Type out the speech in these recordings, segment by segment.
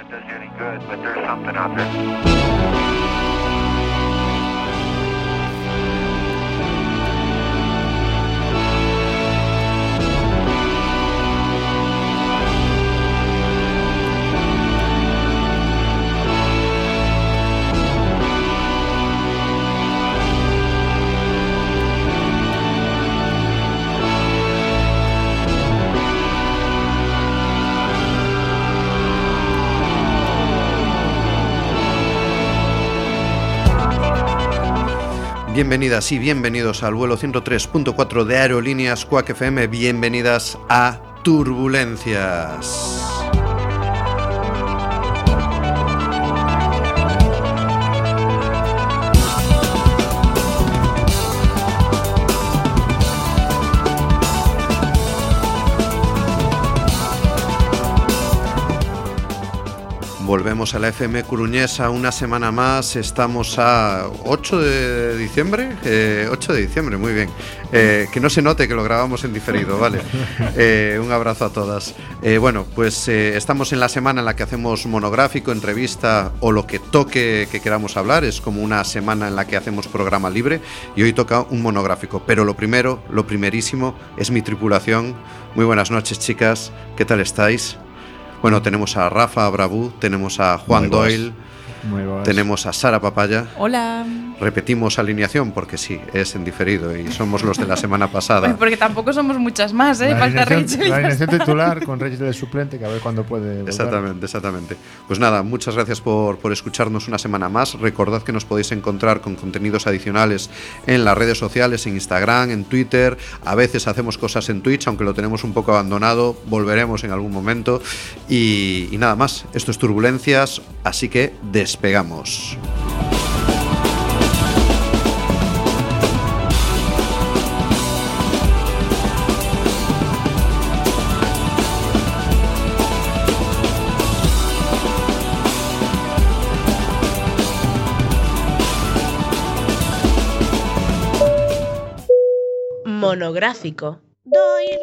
it does you any good, but there's something out there. Bienvenidas y bienvenidos al vuelo 103.4 de Aerolíneas Quack FM. Bienvenidas a Turbulencias. Volvemos a la FM Coruñesa una semana más. Estamos a 8 de diciembre. 8 de diciembre, muy bien. Que no se note que lo grabamos en diferido, ¿vale? Un abrazo a todas. Bueno, pues estamos en la semana en la que hacemos monográfico, entrevista o lo que toque que queramos hablar. Es como una semana en la que hacemos programa libre y hoy toca un monográfico. Pero lo primerísimo es mi tripulación. Muy buenas noches, chicas. ¿Qué tal estáis? Bueno, tenemos a Rafa Bravú, tenemos a Juan Doyle, tenemos a Sara Papaya. Hola. Repetimos alineación porque sí, es en diferido y somos los de la semana pasada. Pues porque tampoco somos muchas más, ¿eh? Falta Rachel. La alineación titular con Rachel de suplente, que a ver cuándo puede volver. Exactamente. Pues nada, muchas gracias por escucharnos una semana más. Recordad que nos podéis encontrar con contenidos adicionales en las redes sociales, en Instagram, en Twitter. A veces hacemos cosas en Twitch, aunque lo tenemos un poco abandonado. Volveremos en algún momento. Y nada más, esto es Turbulencias, así que despegamos. Monográfico. Doyle.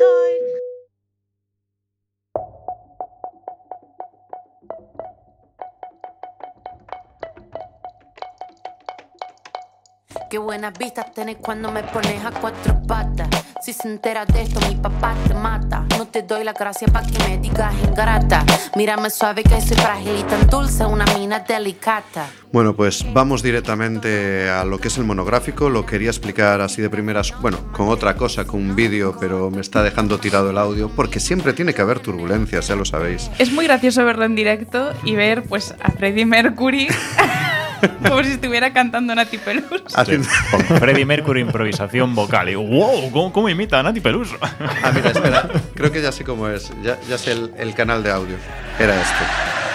Qué buenas vistas tenés cuando me pones a cuatro patas. Si se entera de esto, mi papá te mata. No te doy la gracia pa' que me digas ingrata. Mírame suave que soy frágil y tan dulce, una mina delicata. Bueno, pues vamos directamente a lo que es el monográfico. Lo quería explicar así de primeras, bueno, con otra cosa, con un vídeo, pero me está dejando tirado el audio, porque siempre tiene que haber turbulencias, ya lo sabéis. Es muy gracioso verlo en directo y ver pues a Freddie Mercury como si estuviera cantando Nati Peluso. Sí, con Freddie Mercury, improvisación vocal. Y wow, ¿cómo imita a Nati Peluso? Ah, mira, espera, creo que ya sé cómo es. Ya sé el canal de audio. Era este.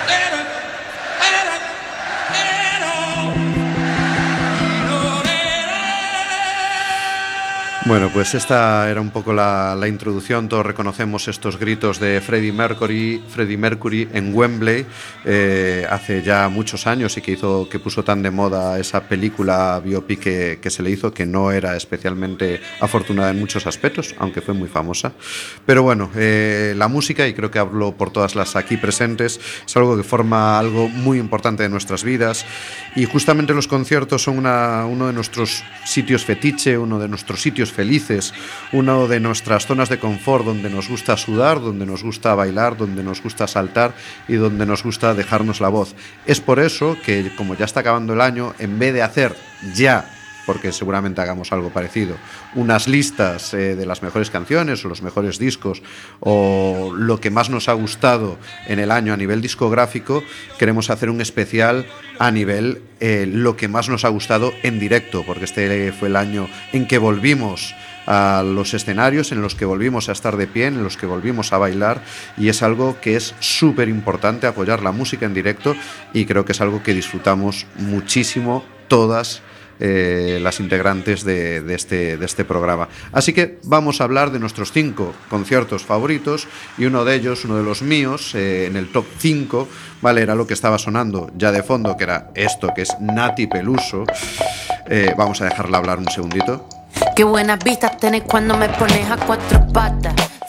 Bueno, pues esta era un poco la introducción. Todos reconocemos estos gritos de Freddie Mercury en Wembley hace ya muchos años y que puso tan de moda esa película biopic que se le hizo, que no era especialmente afortunada en muchos aspectos, aunque fue muy famosa. Pero bueno, la música, y creo que hablo por todas las aquí presentes, es algo que forma algo muy importante de nuestras vidas, y justamente los conciertos son uno de nuestros sitios fetiche, uno de nuestros sitios felices, una de nuestras zonas de confort, donde nos gusta sudar, donde nos gusta bailar, donde nos gusta saltar y donde nos gusta dejarnos la voz. Es por eso que, como ya está acabando el año, en vez de hacer ya, porque seguramente hagamos algo parecido, unas listas de las mejores canciones o los mejores discos o lo que más nos ha gustado en el año a nivel discográfico, queremos hacer un especial a nivel lo que más nos ha gustado en directo, porque este fue el año en que volvimos a los escenarios, en los que volvimos a estar de pie, en los que volvimos a bailar, y es algo que es súper importante, apoyar la música en directo, y creo que es algo que disfrutamos muchísimo todas las integrantes de este programa. Así que vamos a hablar de nuestros 5 conciertos favoritos, y uno de ellos, uno de los míos, en el top 5, ¿vale? Era lo que estaba sonando ya de fondo, que era esto, que es Nati Peluso. Vamos a dejarla hablar un segundito. Qué buenas vistas tenés cuando me pones a cuatro patas.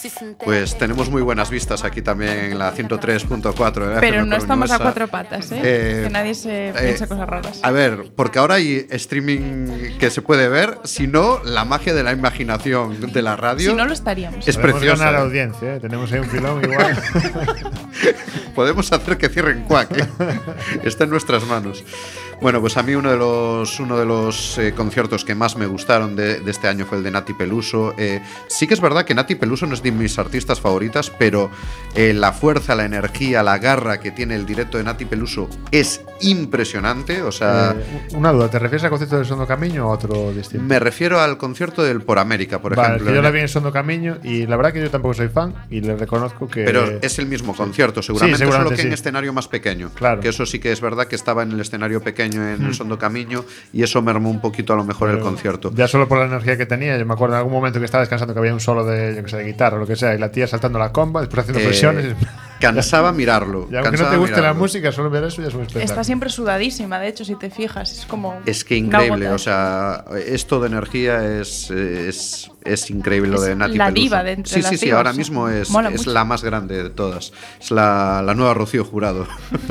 Pues tenemos muy buenas vistas aquí también en la 103.4. Pero no estamos a cuatro patas, que nadie se piensa cosas raras. A ver, porque ahora hay streaming que se puede ver, si no, la magia de la imaginación de la radio. Si no, lo estaríamos. Es preciosa. Ganar audiencia, tenemos ahí un filón igual. Podemos hacer que cierren Quack, está en nuestras manos. Bueno, pues a mí uno de los conciertos que más me gustaron de este año fue el de Nati Peluso. Sí que es verdad que Nati Peluso no es de mis artistas favoritas, pero la fuerza, la energía, la garra que tiene el directo de Nati Peluso es impresionante. O sea, una duda, ¿te refieres al concierto del Sondo Camiño o a otro distinto? Me refiero al concierto del Por América, por ejemplo. Que yo la vi en Sondo Camiño y la verdad que yo tampoco soy fan y le reconozco que… Pero es el mismo concierto, seguramente, solo que en sí. escenario más pequeño. Claro. Que eso sí que es verdad que estaba en el escenario pequeño en el Sondo Camiño y eso mermó un poquito a lo mejor el concierto. Ya solo por la energía que tenía, yo me acuerdo en algún momento que estaba descansando que había un solo de, yo que sé, de guitarra o lo que sea, y la tía saltando la comba, después haciendo flexiones. Cansaba mirarlo. Y aunque no te guste la música, solo ver eso ya es un espectáculo. Está siempre sudadísima, de hecho, si te fijas, es como… Es que increíble, o sea, esto de energía es increíble, lo de Nati Peluso. La diva de entre las Sí, divas, ahora mismo es la más grande de todas. Es la nueva Rocío Jurado.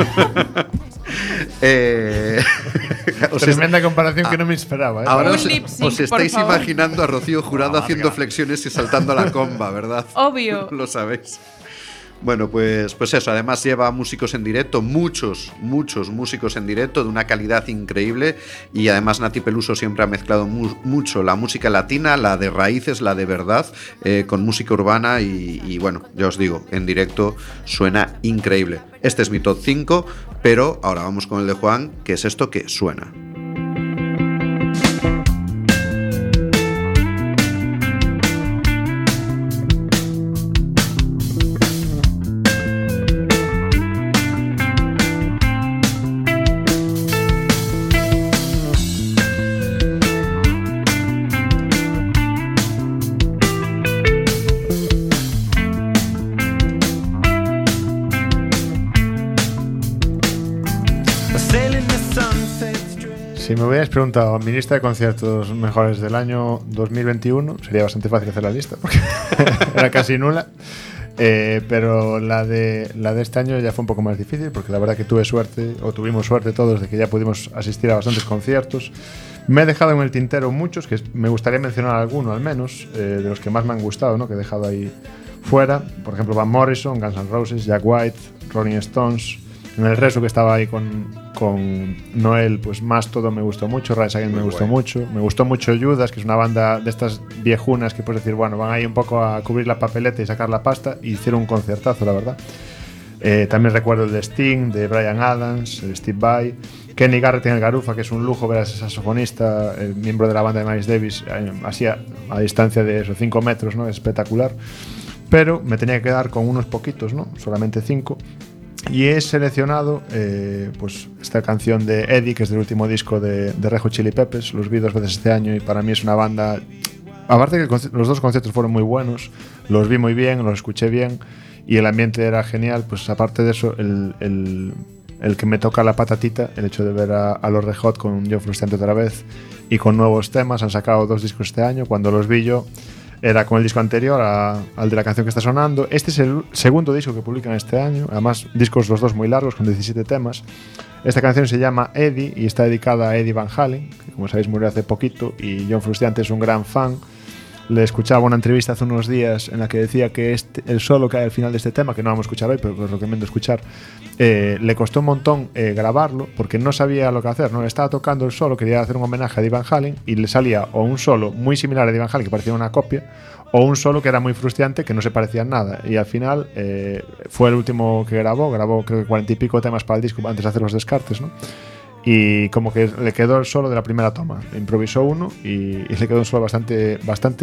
Tremenda comparación que no me esperaba. Ahora os estáis imaginando a Rocío Jurado haciendo flexiones y saltando a la comba, ¿verdad? Obvio. Lo sabéis. Bueno, pues eso, además lleva músicos en directo, muchos músicos en directo de una calidad increíble, y además Nati Peluso siempre ha mezclado mucho la música latina, la de raíces, la de verdad, con música urbana y bueno, ya os digo, en directo suena increíble. Este es mi top 5, pero ahora vamos con el de Juan, que es esto que suena. Si me hubierais preguntado a mi lista de conciertos mejores del año 2021, sería bastante fácil hacer la lista, porque era casi nula. Pero la de este año ya fue un poco más difícil, porque la verdad que tuvimos suerte todos de que ya pudimos asistir a bastantes conciertos. Me he dejado en el tintero muchos, que me gustaría mencionar alguno al menos, de los que más me han gustado, ¿no? Que he dejado ahí fuera. Por ejemplo, Van Morrison, Guns N' Roses, Jack White, Rolling Stones. En el resto que estaba ahí con Noel, pues más todo me gustó mucho. Rise Against me gustó mucho. Me gustó mucho Judas, que es una banda de estas viejunas que puedes decir, bueno, van ahí un poco a cubrir la papeleta y sacar la pasta, y hicieron un concertazo, la verdad. También recuerdo el de Sting, de Bryan Adams, el Steve Vai, Kenny Garrett en el Garufa, que es un lujo ver a ese saxofonista, miembro de la banda de Miles Davis, así a distancia de esos 5 metros, ¿no? Es espectacular. Pero me tenía que quedar con unos poquitos, ¿no? Solamente 5. Y he seleccionado pues esta canción de Eddie, que es del último disco de Red Hot Chili Peppers. Los vi 2 veces este año y para mí es una banda… Aparte que los 2 conciertos fueron muy buenos, los vi muy bien, los escuché bien y el ambiente era genial, pues aparte de eso, el que me toca la patatita, el hecho de ver a los Red Hot con John Frusciante otra vez y con nuevos temas. Han sacado 2 discos este año. Cuando los vi yo era con el disco anterior al de la canción que está sonando. Este es el segundo disco que publican este año, además discos los 2 muy largos con 17 temas. Esta canción se llama Eddie y está dedicada a Eddie Van Halen, que como sabéis murió hace poquito, y John Frusciante es un gran fan. Le escuchaba una entrevista hace unos días en la que decía que el solo que hay al final de este tema, que no vamos a escuchar hoy, pero os recomiendo escuchar, le costó un montón grabarlo porque no sabía lo que hacer, ¿no? Estaba tocando el solo, quería hacer un homenaje a Eddie Van Halen y le salía o un solo muy similar a Eddie Van Halen, que parecía una copia, o un solo que era muy frustrante, que no se parecía en nada. Y al final fue el último que grabó creo que 40 y pico temas para el disco antes de hacer los descartes, ¿no? Y como que le quedó el solo de la primera toma. Improvisó uno y le quedó un solo bastante,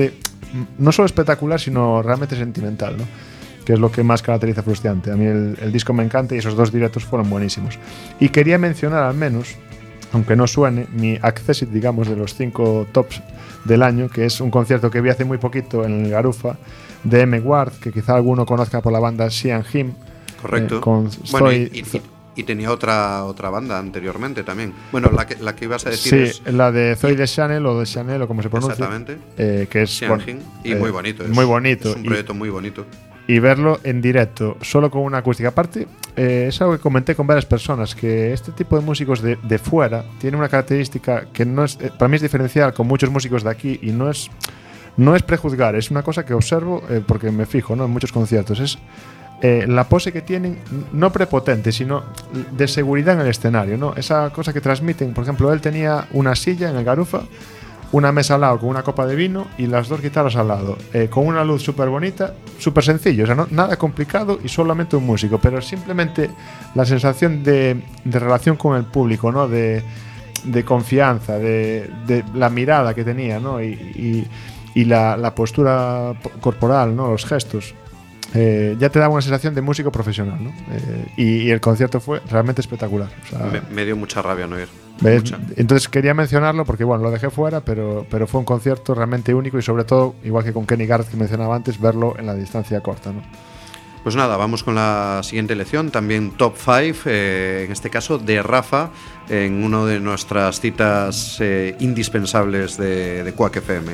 no solo espectacular, sino realmente sentimental, ¿no? Que es lo que más caracteriza a Frusciante. A mí el disco me encanta y esos 2 directos fueron buenísimos. Y quería mencionar al menos, aunque no suene, mi accessit, digamos, de los 5 tops del año, que es un concierto que vi hace muy poquito en el Garufa, de M. Ward, que quizá alguno conozca por la banda She and Him. Correcto. Con bueno, Y tenía otra banda anteriormente también. Bueno, la que ibas a decir es... Sí, la de Zoe Deschanel o como se pronuncia. Exactamente. Que es y muy bonito. Muy bonito. Es un proyecto muy bonito. Y verlo en directo, solo con una acústica. Aparte, es algo que comenté con varias personas, que este tipo de músicos de fuera tiene una característica que no es, para mí es diferencial con muchos músicos de aquí, y no es prejuzgar, es una cosa que observo porque me fijo, ¿no?, en muchos conciertos. Es la pose que tienen, no prepotente, sino de seguridad en el escenario, ¿no? Esa cosa que transmiten. Por ejemplo, él tenía una silla en el Garufa, una mesa al lado con una copa de vino y las dos guitarras al lado, con una luz súper bonita, súper sencillo, o sea, nada complicado y solamente un músico, pero simplemente la sensación de relación con el público, ¿no?, de confianza, de la mirada que tenía, ¿no?, y la postura corporal, ¿no?, los gestos. Ya te daba una sensación de músico profesional, ¿no? Y el concierto fue realmente espectacular. O sea, me dio mucha rabia no ir. Entonces quería mencionarlo porque, bueno, lo dejé fuera, pero fue un concierto realmente único y, sobre todo, igual que con Kenny Garrett que mencionaba antes, verlo en la distancia corta, ¿no? Pues nada, vamos con la siguiente elección, también Top 5, en este caso de Rafa, en una de nuestras citas indispensables de Quack FM.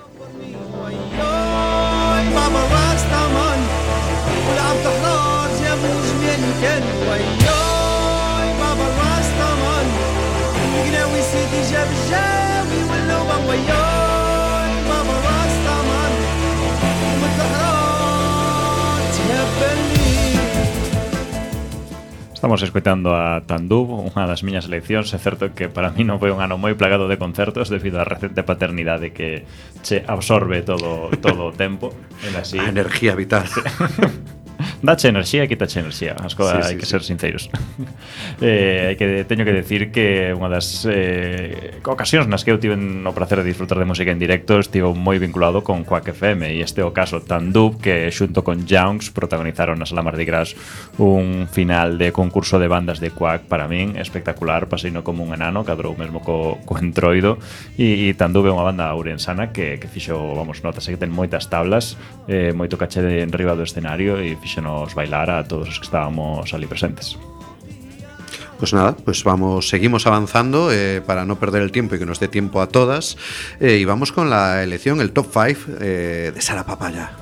Estamos escoitando a Tandub, unha das miñas eleccións. É certo que para mí non foi un ano moi plagado de concertos debido á recente paternidade que che absorbe todo o tempo. Así, a energía vital. Dache enerxía e quitache enerxía. As cousas hai que ser sinceros. Teño que decir que unha das ocasións nas que eu tive o prazer de disfrutar de música en directo estivo moi vinculado con Quack FM, e este é o caso Tandub, que xunto con Jounks protagonizaron nas Mardi Gras un final de concurso de bandas de Quack para min espectacular. Paseino como un enano, cadrou mesmo co entroido, e Tandub é unha banda ourensana que fixo, vamos, notase que ten moitas tablas, moito caché de enriba do escenario, e fíxenos bailar a todos os que estábamos ali presentes. Pues nada, pues seguimos avanzando para no perder el tiempo y que nos dé tiempo a todas, y vamos con la elección, el top 5 de Sara Papaya.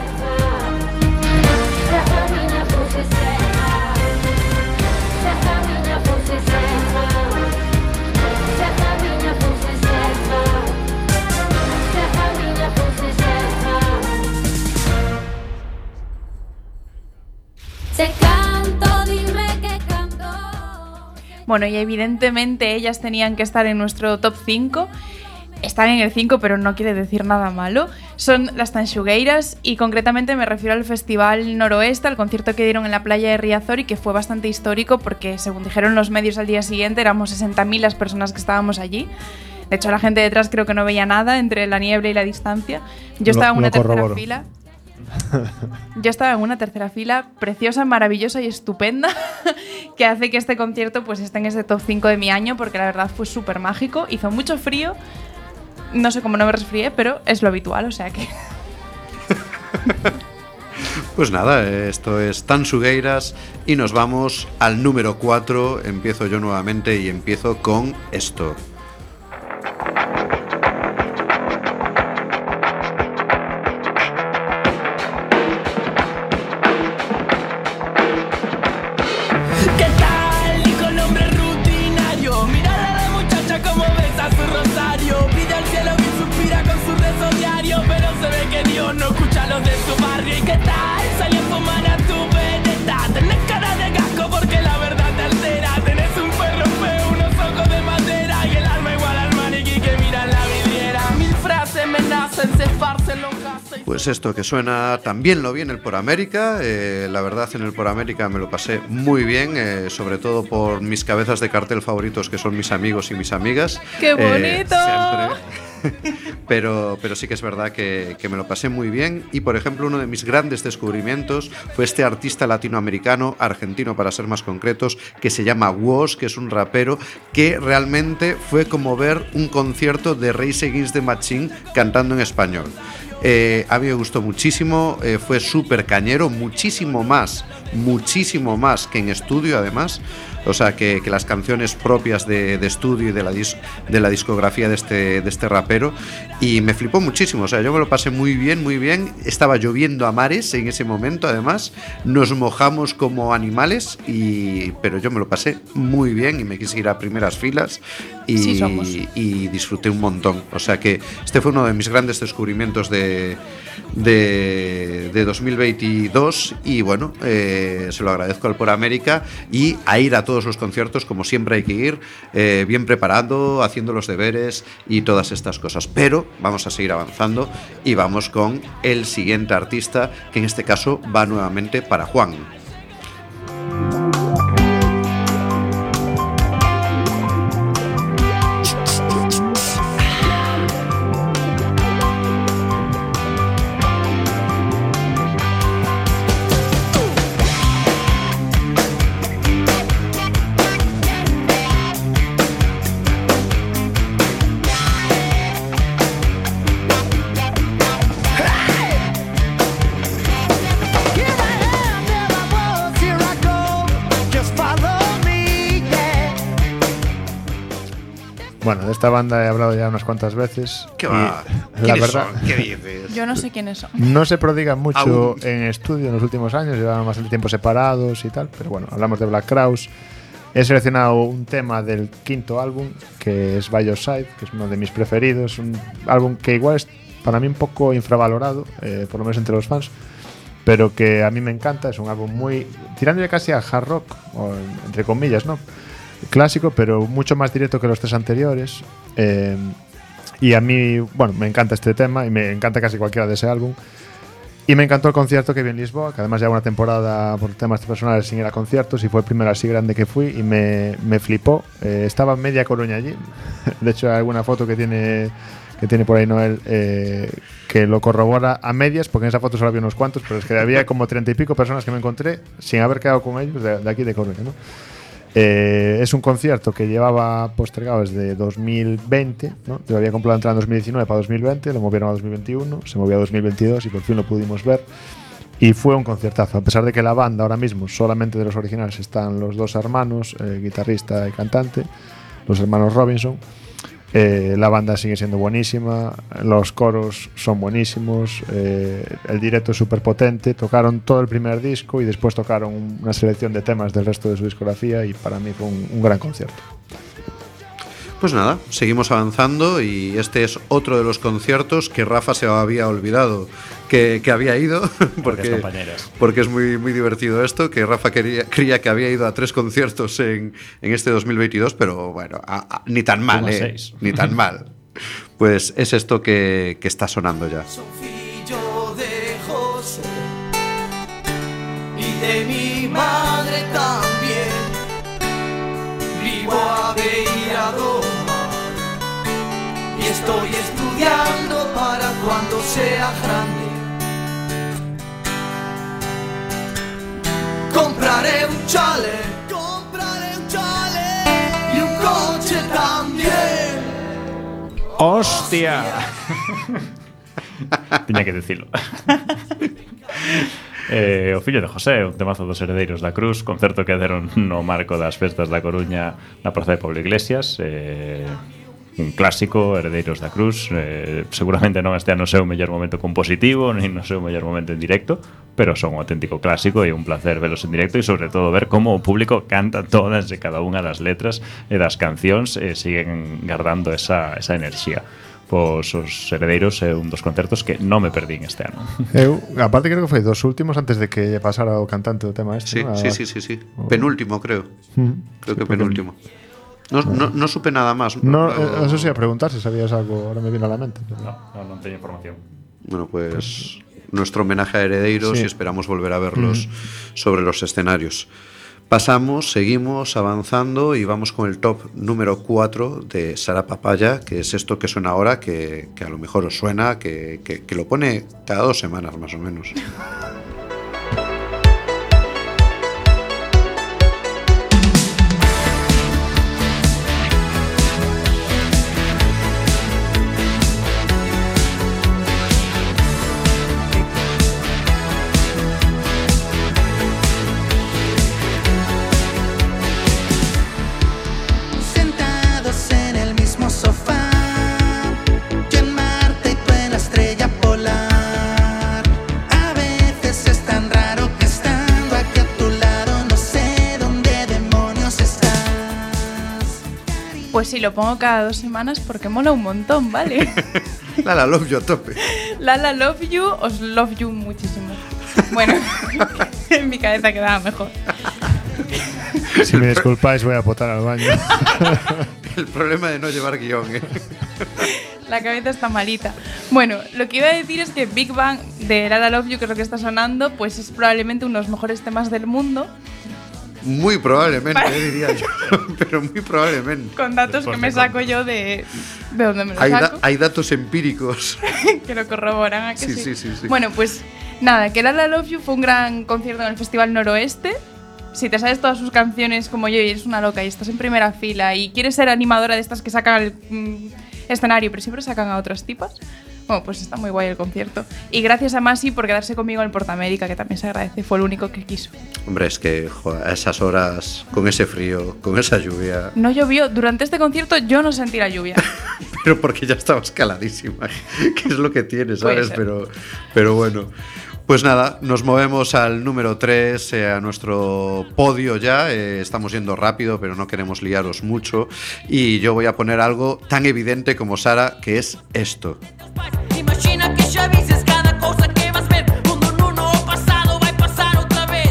Bueno, y evidentemente ellas tenían que estar en nuestro top 5. Están en el 5, pero no quiere decir nada malo. Son las Tanxugueiras, y concretamente me refiero al Festival Noroeste, al concierto que dieron en la playa de Riazor, y que fue bastante histórico porque, según dijeron los medios al día siguiente, éramos 60.000 las personas que estábamos allí. De hecho, la gente detrás creo que no veía nada entre la niebla y la distancia. Yo estaba en una tercera fila. Yo estaba en una tercera fila preciosa, maravillosa y estupenda, que hace que este concierto pues esté en ese top 5 de mi año, porque la verdad fue súper mágico. Hizo mucho frío, no sé cómo no me resfrié, pero es lo habitual, o sea que... Pues nada, esto es Tanxugueiras y nos vamos al número 4. Empiezo yo nuevamente y empiezo con esto. Pues esto que suena también lo vi en el Por América. La verdad, en el Por América me lo pasé muy bien, sobre todo por mis cabezas de cartel favoritos, que son mis amigos y mis amigas. ¡Qué bonito! Pero sí que es verdad que me lo pasé muy bien. Y, por ejemplo, uno de mis grandes descubrimientos fue este artista latinoamericano, argentino para ser más concretos, que se llama Woz, que es un rapero que realmente fue como ver un concierto de Rage Against the Machine cantando en español. A mí me gustó muchísimo, fue súper cañero, muchísimo más que en estudio además. O sea, que las canciones propias de estudio y de la discografía de este rapero. Y me flipó muchísimo, o sea, yo me lo pasé muy bien. Estaba lloviendo a mares en ese momento, además. Nos mojamos como animales, pero yo me lo pasé muy bien y me quise ir a primeras filas y disfruté un montón. O sea que este fue uno de mis grandes descubrimientos de 2022 y bueno, se lo agradezco al Por América y a ir a todos los conciertos como siempre hay que ir, bien preparado, haciendo los deberes y todas estas cosas, pero vamos a seguir avanzando y vamos con el siguiente artista, que en este caso va nuevamente para Juan. Bueno, de esta banda he hablado ya unas cuantas veces. ¿Qué va? La verdad, ¿Qué dices? Yo no sé quiénes son. no se prodigan mucho Aún. en estudio en los últimos años, llevan bastante tiempo separados y tal, pero bueno, hablamos de Black Crowes. He seleccionado un tema del quinto álbum, que es By Your Side, que es uno de mis preferidos, un álbum que igual es para mí un poco infravalorado, por lo menos entre los fans, pero que a mí me encanta. Es un álbum muy tirándole casi a hard rock, o entre comillas, ¿no? Clásico, pero mucho más directo que los tres anteriores. Y a mí, bueno, me encanta este tema y me encanta casi cualquiera de ese álbum. Y me encantó el concierto que vi en Lisboa, que además lleva una temporada por temas personales sin ir a conciertos y fue el primero así grande que fui y me flipó. Estaba en media Coruña allí. De hecho, hay alguna foto que tiene por ahí Noel que lo corrobora a medias, porque en esa foto solo había unos cuantos, pero es que había como 30 y pico personas que me encontré sin haber quedado con ellos de aquí de Coruña, ¿no? Es un concierto que llevaba postergado desde 2020, ¿no? Yo había comprado la entrada en 2019 para 2020, lo movieron a 2021, se movió a 2022 y por fin lo pudimos ver. Y fue un conciertazo, a pesar de que la banda ahora mismo solamente de los originales están los dos hermanos, guitarrista y cantante, los hermanos Robinson. La banda sigue siendo buenísima, los coros son buenísimos, el directo es súper potente. Tocaron todo el primer disco y después tocaron una selección de temas del resto de su discografía y para mí fue un gran concierto. Pues nada, seguimos avanzando y este es otro de los conciertos que Rafa se había olvidado que había ido, porque es muy, muy divertido esto, que Rafa creía que había ido a 3 conciertos en este 2022, pero bueno, ni tan mal, ni tan mal. Pues es esto que está sonando ya. Fillo de José y de mi madre también, vivo a Beirado y estoy estudiando para cuando sea grande. Compraré un chalet y un coche también. ¡Hostia! Tiña que decirlo. O fillo de José, un temazo dos Heredeiros da Cruz, concerto que deron no marco das festas da Coruña na Praza de Pablo Iglesias. Un clásico, Heredeiros da Cruz. Seguramente non este ano seu mellor momento compositivo nin no seu mellor momento en directo, pero son un auténtico clásico e un placer velos en directo e sobre todo ver como o público canta todas e cada unha das letras e das cancións e siguen guardando esa enerxía. Pois os Heredeiros é un dos concertos que non me perdín este ano. Eu, aparte creo que foi dos últimos antes de que pasara o cantante do tema este, Sí, ¿no? sí. Penúltimo, creo. Creo que penúltimo. No supe nada más. No, eso sí, a preguntar si sabías algo, ahora me viene a la mente. No tengo información. Bueno, pues nuestro homenaje a Heredeiros y esperamos volver a verlos sobre los escenarios. Seguimos avanzando y vamos con el top número 4 de Sara Papaya, que es esto que suena ahora, que a lo mejor os suena, que lo pone cada 2 semanas más o menos. Pues sí, lo pongo cada 2 semanas porque mola un montón, ¿vale? La love you a tope. Lala love you, os love you muchísimo. Bueno, en mi cabeza quedaba mejor. Si me disculpáis, voy a potar al baño. El problema de no llevar guión, ¿eh? La cabeza está malita. Bueno, lo que iba a decir es que Big Bang de Lala Love You, que es lo que está sonando, pues es probablemente uno de los mejores temas del mundo. Muy probablemente, diría yo. Pero muy probablemente. Con datos que me saco yo de dónde me lo saco. Hay datos empíricos. Que lo corroboran, ¿a que sí? Sí. Bueno, pues nada, que Lala Love You fue un gran concierto en el Festival Noroeste. Si te sabes todas sus canciones como yo y eres una loca y estás en primera fila y quieres ser animadora de estas que sacan el escenario, pero siempre sacan a otras tipas, bueno, pues está muy guay el concierto. Y gracias a Masi por quedarse conmigo en el Portamérica, que también se agradece, fue el único que quiso. Hombre, es que joder, a esas horas, con ese frío, con esa lluvia... No llovió, durante este concierto yo no sentí la lluvia. Pero porque ya estabas caladísima, que es lo que tienes, ¿sabes? Pero bueno... Pues nada, nos movemos al número 3, a nuestro podio ya. Estamos yendo rápido, pero no queremos liaros mucho. Y yo voy a poner algo tan evidente como Sara, que es esto. Imagina que ya dices cada cosa que vas a ver. Mundo en uno pasado va a pasar otra vez.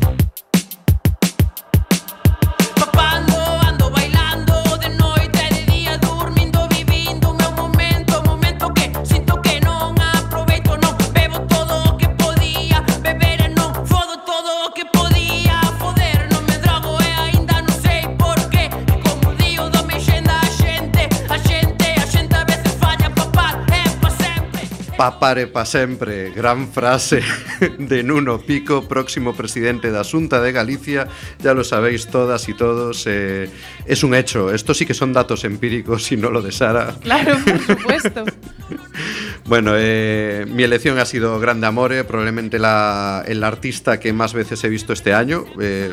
Papando, ando bailando de noite e de día, dormindo, vivindo o meu momento que sinto que non aproveito, non bebo todo o que podía beber e non fodo todo o que podía foder, non me drogo e aínda non sei por qué. Como digo, dome xenda a xente a veces falla, papar é pa sempre. Papare pa sempre, gran frase de Nuno Pico, próximo presidente da Xunta de Galicia. Ya lo sabéis todas y todos, es un hecho. Esto sí que son datos empíricos y no lo de Sara. Claro, por supuesto. Bueno, mi elección ha sido Grande Amore, probablemente el artista que más veces he visto este año.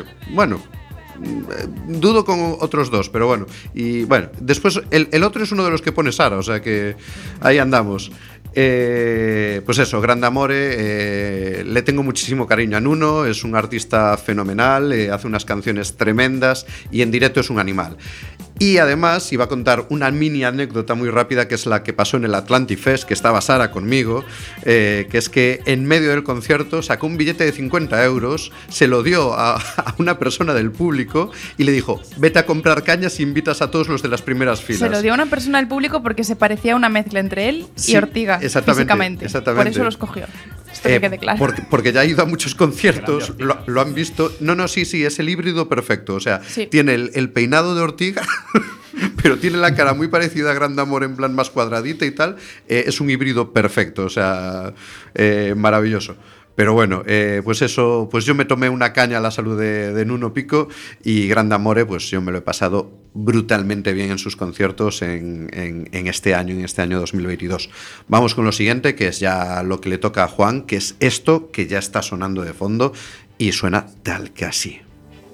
Dudo con otros dos, pero bueno. Y bueno, después el otro es uno de los que pone Sara, o sea que ahí andamos. Pues eso, Grande Amore, le tengo muchísimo cariño a Nuno, es un artista fenomenal, hace unas canciones tremendas y en directo es un animal. Y además iba a contar una mini anécdota muy rápida, que es la que pasó en el Atlantic Fest, que estaba Sara conmigo, que es que en medio del concierto sacó un billete de 50 euros, se lo dio a una persona del público y le dijo: vete a comprar cañas y invitas a todos los de las primeras filas. Se lo dio a una persona del público porque se parecía a una mezcla entre él y Ortiga, físicamente. Por eso lo escogió. Esto que quede claro. Porque ya ha ido a muchos conciertos, lo han visto. No, sí, es el híbrido perfecto. O sea, sí. Tiene el peinado de Ortiga, pero tiene la cara muy parecida a Grande Amore, en plan más cuadradita y tal. Es un híbrido perfecto, o sea, maravilloso. Pero bueno, pues eso, pues yo me tomé una caña a la salud de Nuno Pico, y Grande Amore, pues yo me lo he pasado brutalmente bien en sus conciertos en este año 2022. Vamos con lo siguiente, que es ya lo que le toca a Juan, que es esto que ya está sonando de fondo y suena tal que así.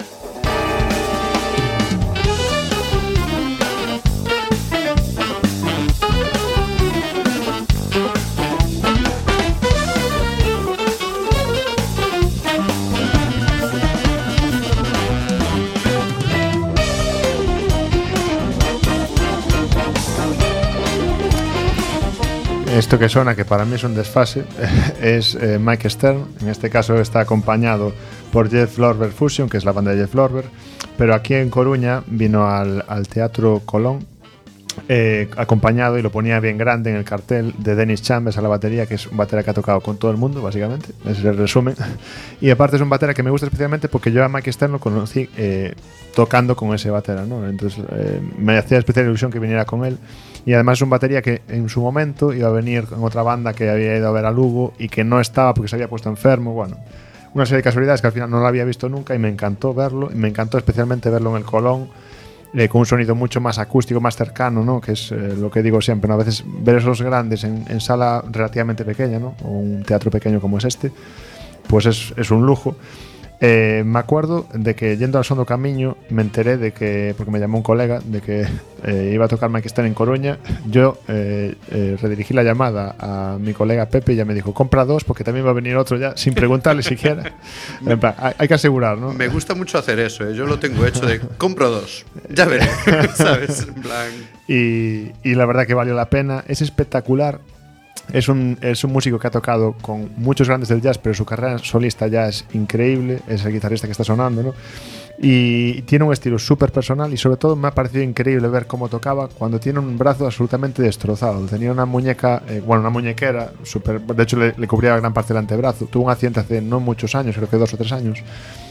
Esto que suena, que para mí es un desfase, es Mike Stern. En este caso está acompañado por Jeff Lorber Fusion, que es la banda de Jeff Lorber, pero aquí en Coruña vino al Teatro Colón, acompañado, y lo ponía bien grande en el cartel, de Dennis Chambers a la batería, que es un batera que ha tocado con todo el mundo, básicamente. Ese es el resumen. Y aparte es un batera que me gusta especialmente porque yo a Mike Stern lo conocí tocando con ese batera, ¿no? Entonces me hacía especial ilusión que viniera con él. Y además es un batería que en su momento iba a venir con otra banda que había ido a ver a Lugo y que no estaba porque se había puesto enfermo. Bueno, una serie de casualidades que al final no lo había visto nunca, y me encantó verlo. Y me encantó especialmente verlo en el Colón, con un sonido mucho más acústico, más cercano, ¿no? Que es lo que digo siempre, ¿no? A veces ver esos grandes en sala relativamente pequeña, ¿no? O un teatro pequeño como es este, pues es un lujo. Me acuerdo de que yendo al Son do Camiño me enteré de que, porque me llamó un colega, de que iba a tocar Mike Stern en Coruña. Yo redirigí la llamada a mi colega Pepe y ya me dijo, compra 2 porque también va a venir otro ya, sin preguntarle siquiera. En plan, hay que asegurar, ¿no? Me gusta mucho hacer eso, ¿eh? Yo lo tengo hecho de compro 2, ya veré, ¿sabes? En plan... Y la verdad que valió la pena, es espectacular. Es un músico que ha tocado con muchos grandes del jazz, pero su carrera solista ya es increíble. Es el guitarrista que está sonando, ¿no? Y tiene un estilo súper personal y sobre todo me ha parecido increíble ver cómo tocaba cuando tiene un brazo absolutamente destrozado. Tenía una muñeca, una muñequera, de hecho le cubría gran parte del antebrazo. Tuvo un accidente hace no muchos años, creo que 2 o 3 años,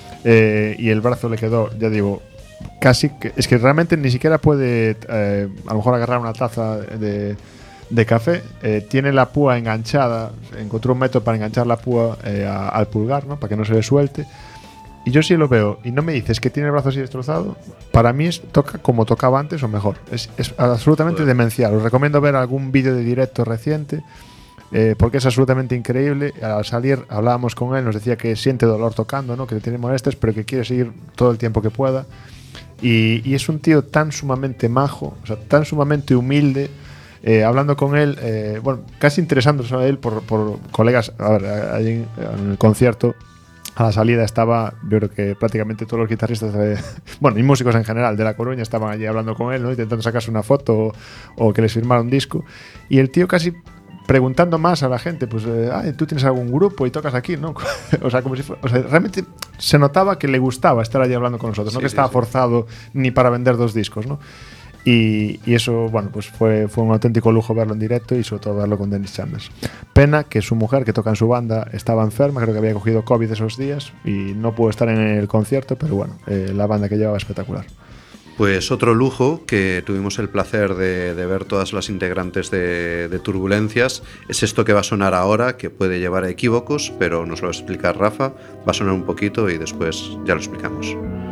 y el brazo le quedó, ya digo, casi que, es que realmente ni siquiera puede a lo mejor agarrar una taza de café. Tiene la púa enganchada, encontró un método para enganchar la púa al pulgar, ¿no? Para que no se le suelte. Y yo sí lo veo y no me dices que tiene el brazo así destrozado, para mí toca como tocaba antes o mejor. Es absolutamente demencial. Os recomiendo ver algún vídeo de directo reciente, porque es absolutamente increíble. Al salir hablábamos con él, nos decía que siente dolor tocando, ¿no? Que le tiene molestias, pero que quiere seguir todo el tiempo que pueda. Y es un tío tan sumamente majo, o sea, tan sumamente humilde. Hablando con él, casi interesándose a él por colegas. A ver, allí en el concierto, a la salida estaba, yo creo que prácticamente todos los guitarristas, y músicos en general de La Coruña estaban allí hablando con él, ¿no? Intentando sacarse una foto o que les firmara un disco. Y el tío casi preguntando más a la gente, pues, tú tienes algún grupo y tocas aquí, ¿no? O sea, como si fuera, realmente se notaba que le gustaba estar allí hablando con nosotros, no que estaba forzado ni para vender 2 discos, ¿no? Y eso, pues fue un auténtico lujo verlo en directo y sobre todo verlo con Dennis Chambers. Pena que su mujer, que toca en su banda, estaba enferma, creo que había cogido COVID esos días y no pudo estar en el concierto, pero la banda que llevaba espectacular. Pues otro lujo que tuvimos el placer de ver todas las integrantes de Turbulencias es esto que va a sonar ahora, que puede llevar a equívocos, pero nos lo va a explicar Rafa. Va a sonar un poquito y después ya lo explicamos.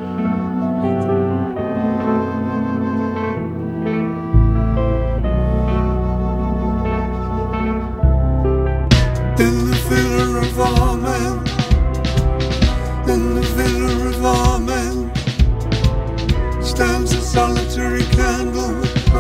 In the villa of our men, in the villa of our men, stands a solitary candle.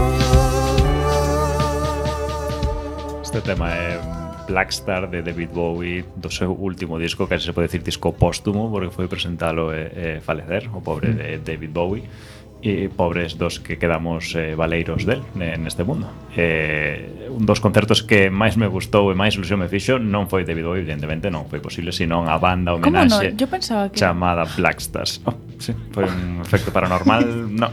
Este tema é Black Star de David Bowie, do seu último disco, que se pode decir disco póstumo, porque foi presentalo e falecer, o pobre de David Bowie. E pobres dos que quedamos valeiros del neste mundo. Un dos concertos que máis me gustou e máis ilusión me fixo non foi David Bowie, evidentemente non foi posible, senón a banda homenaxe Yo pensaba que... chamada Black Stars. Sí, foi un efecto paranormal. No.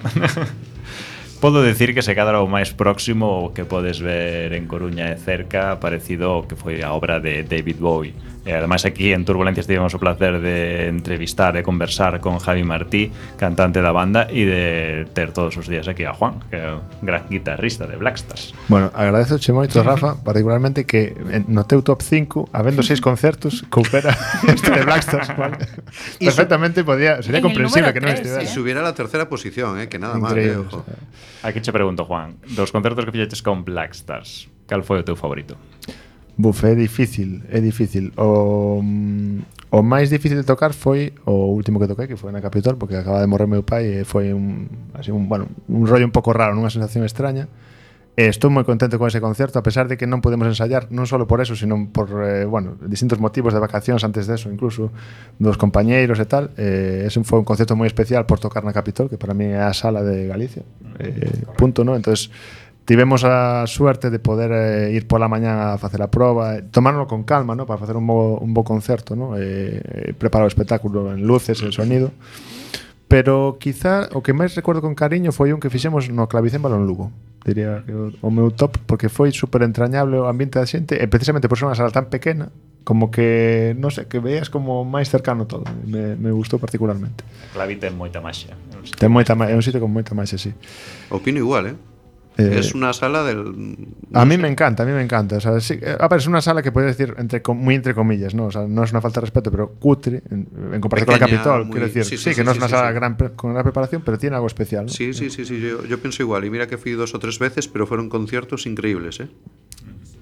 Podo decir que se cadra o máis próximo o que podes ver en Coruña e cerca parecido ao que foi a obra de David Bowie. E ademais aquí en Turbulencias tivemos o placer de entrevistar e conversar con Javi Martí, cantante da banda, e de ter todos os días aquí a Juan, que é un gran guitarrista de Black Stars. Bueno, agradezoche moito, Rafa, particularmente que no teu top 5, habendo 6 concertos, coupera este de Black Stars, ¿vale? Perfectamente sería comprensible que non estivera. Y subiera a la tercera posición, que nada mal, ojo. Aquí che pregunto, Juan, dos concertos que fixeches con Black Stars, cal foi o teu favorito? É difícil. O máis difícil de tocar foi o último que toquei, que foi na Capitol, porque acaba de morrer meu pai e foi un rollo un pouco raro, unha sensación extraña. Estou moi contento con ese concerto, a pesar de que non podemos ensayar, non só por eso, sino por distintos motivos de vacacións antes de eso, incluso dos compañeiros e tal. Ese foi un concerto moi especial por tocar na Capitol, que para mí é a sala de Galicia. Punto, ¿no? Entonces tivemos a suerte de poder ir pola mañá a facer a proba, tomárnoslo con calma, ¿no? Para facer un bo concerto, ¿no? Preparar o espectáculo en luces, en sonido. Pero quizá o que máis recordo con cariño foi un que fixemos no Clavicémbalo en Lugo. Diría que o meu top, porque foi super entrañable o ambiente da xente, e precisamente por ser unha sala tan pequena, como que, non sei, que veías como máis cercano todo. Me gustou particularmente. Clavi ten moita maxia. É un sitio con moita maxia, sí. Opino igual, es una sala del... A mí me encanta. O sea, sí, es una sala que puedes decir muy entre comillas, ¿no? O sea, no es una falta de respeto, pero cutre en comparación pequeña, con la Capitol. Quiero decir, sí, que no es una sala con gran preparación, pero tiene algo especial, ¿no? Sí, yo pienso igual. Y mira que fui 2 o 3 veces, pero fueron conciertos increíbles,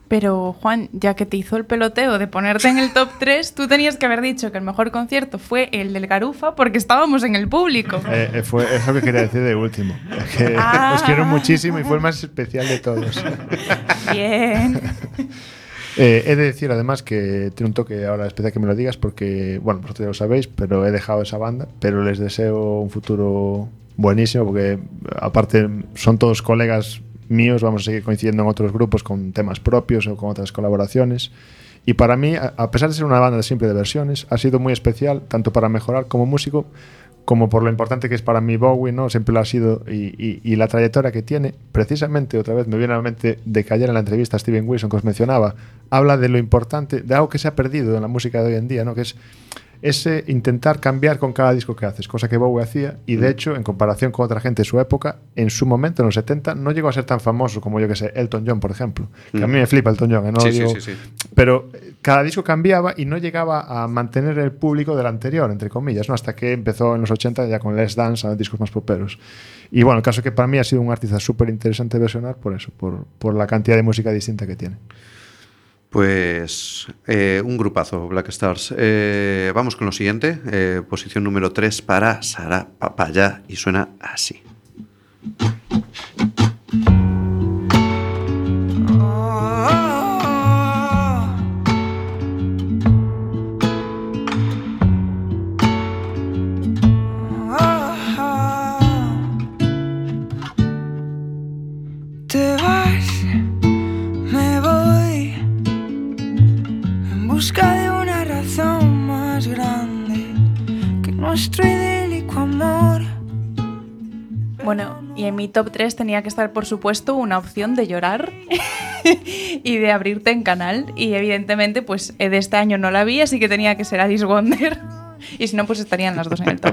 Pero, Juan, ya que te hizo el peloteo de ponerte en el top 3, tú tenías que haber dicho que el mejor concierto fue el del Garufa porque estábamos en el público. Fue eso que quería decir de último. Que os quiero muchísimo y fue el más especial de todos. Bien. He de decir además que tiene un toque ahora especial que me lo digas porque, bueno, vosotros ya lo sabéis, pero he dejado esa banda, pero les deseo un futuro buenísimo porque aparte son todos colegas míos, vamos a seguir coincidiendo en otros grupos con temas propios o con otras colaboraciones. Y para mí, a pesar de ser una banda simple de versiones, ha sido muy especial, tanto para mejorar como músico, como por lo importante que es para mí Bowie, ¿no? Siempre lo ha sido, y la trayectoria que tiene. Precisamente, otra vez, me viene a la mente de que ayer en la entrevista a Steven Wilson, que os mencionaba, habla de lo importante, de algo que se ha perdido en la música de hoy en día, ¿no? Que es ese intentar cambiar con cada disco que haces, cosa que Bowie hacía, y de hecho, en comparación con otra gente de su época, en su momento, en los 70, no llegó a ser tan famoso como, yo que sé, Elton John, por ejemplo. Que a mí me flipa Elton John, ¿no? Sí. Pero cada disco cambiaba y no llegaba a mantener el público del anterior, entre comillas, ¿no? Hasta que empezó en los 80 ya con Let's Dance a discos más poperos. Y bueno, el caso es que para mí ha sido un artista súper interesante de versionar por eso, por la cantidad de música distinta que tiene. Pues un grupazo, Black Stars. Vamos con lo siguiente. Posición número 3 para Sara Papaya y suena así. Te vas, me voy en busca de una razón más grande que nuestro idílico amor. Bueno, y en mi top 3 tenía que estar, por supuesto, una opción de llorar y de abrirte en canal. Y evidentemente, pues de este año no la vi, así que tenía que ser Alice Wonder. Y si no, pues estarían las dos en el top.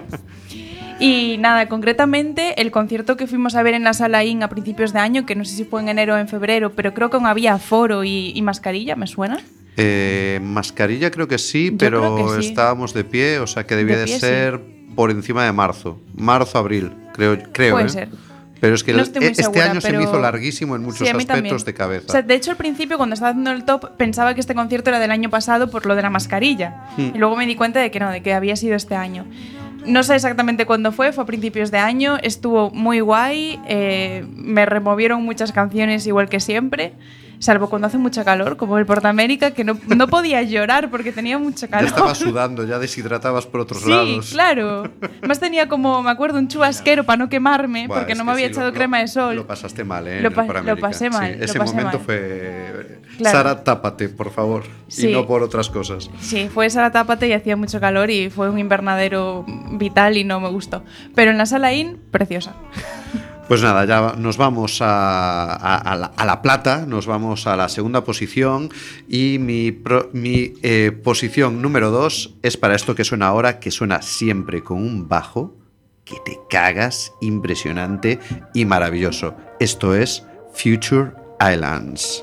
Y nada, concretamente el concierto que fuimos a ver en la Sala IN a principios de año, que no sé si fue en enero o en febrero, pero creo que aún había aforo y mascarilla, ¿me suena? Mascarilla creo que sí, Yo pero creo que sí. estábamos de pie, o sea que debía de pie, ser por encima de marzo, abril, creo. Puede ser. Pero es que No estoy muy este segura, año se me pero hizo larguísimo en muchos sí, a mí aspectos también. de cabeza. O sea, de hecho, al principio, cuando estaba haciendo el top, pensaba que este concierto era del año pasado por lo de la mascarilla. Y luego me di cuenta de que no, de que había sido este año. No sé exactamente cuándo fue a principios de año, estuvo muy guay, me removieron muchas canciones igual que siempre, salvo cuando hace mucha calor, como el Portamérica, que no podía llorar porque tenía mucha calor. Ya estabas sudando, ya deshidratabas por otros Sí, lados. claro. Más tenía como, me acuerdo, un chubasquero para no quemarme, Buah, porque es no que me había sí, echado crema de sol. Lo pasaste mal, ¿eh? Lo en el Panamérica. lo pasé mal, Sí, lo ese pasé momento mal. fue... Claro. Sara, tápate, por favor. Sí. Y no por otras cosas. Sí, fue esa la tápate y hacía mucho calor y fue un invernadero vital y no me gustó. Pero en la Sala IN, preciosa. Pues nada, ya nos vamos a la plata, nos vamos a la segunda posición y mi posición número 2 es para esto que suena ahora, que suena siempre con un bajo que te cagas, impresionante y maravilloso. Esto es Future Islands.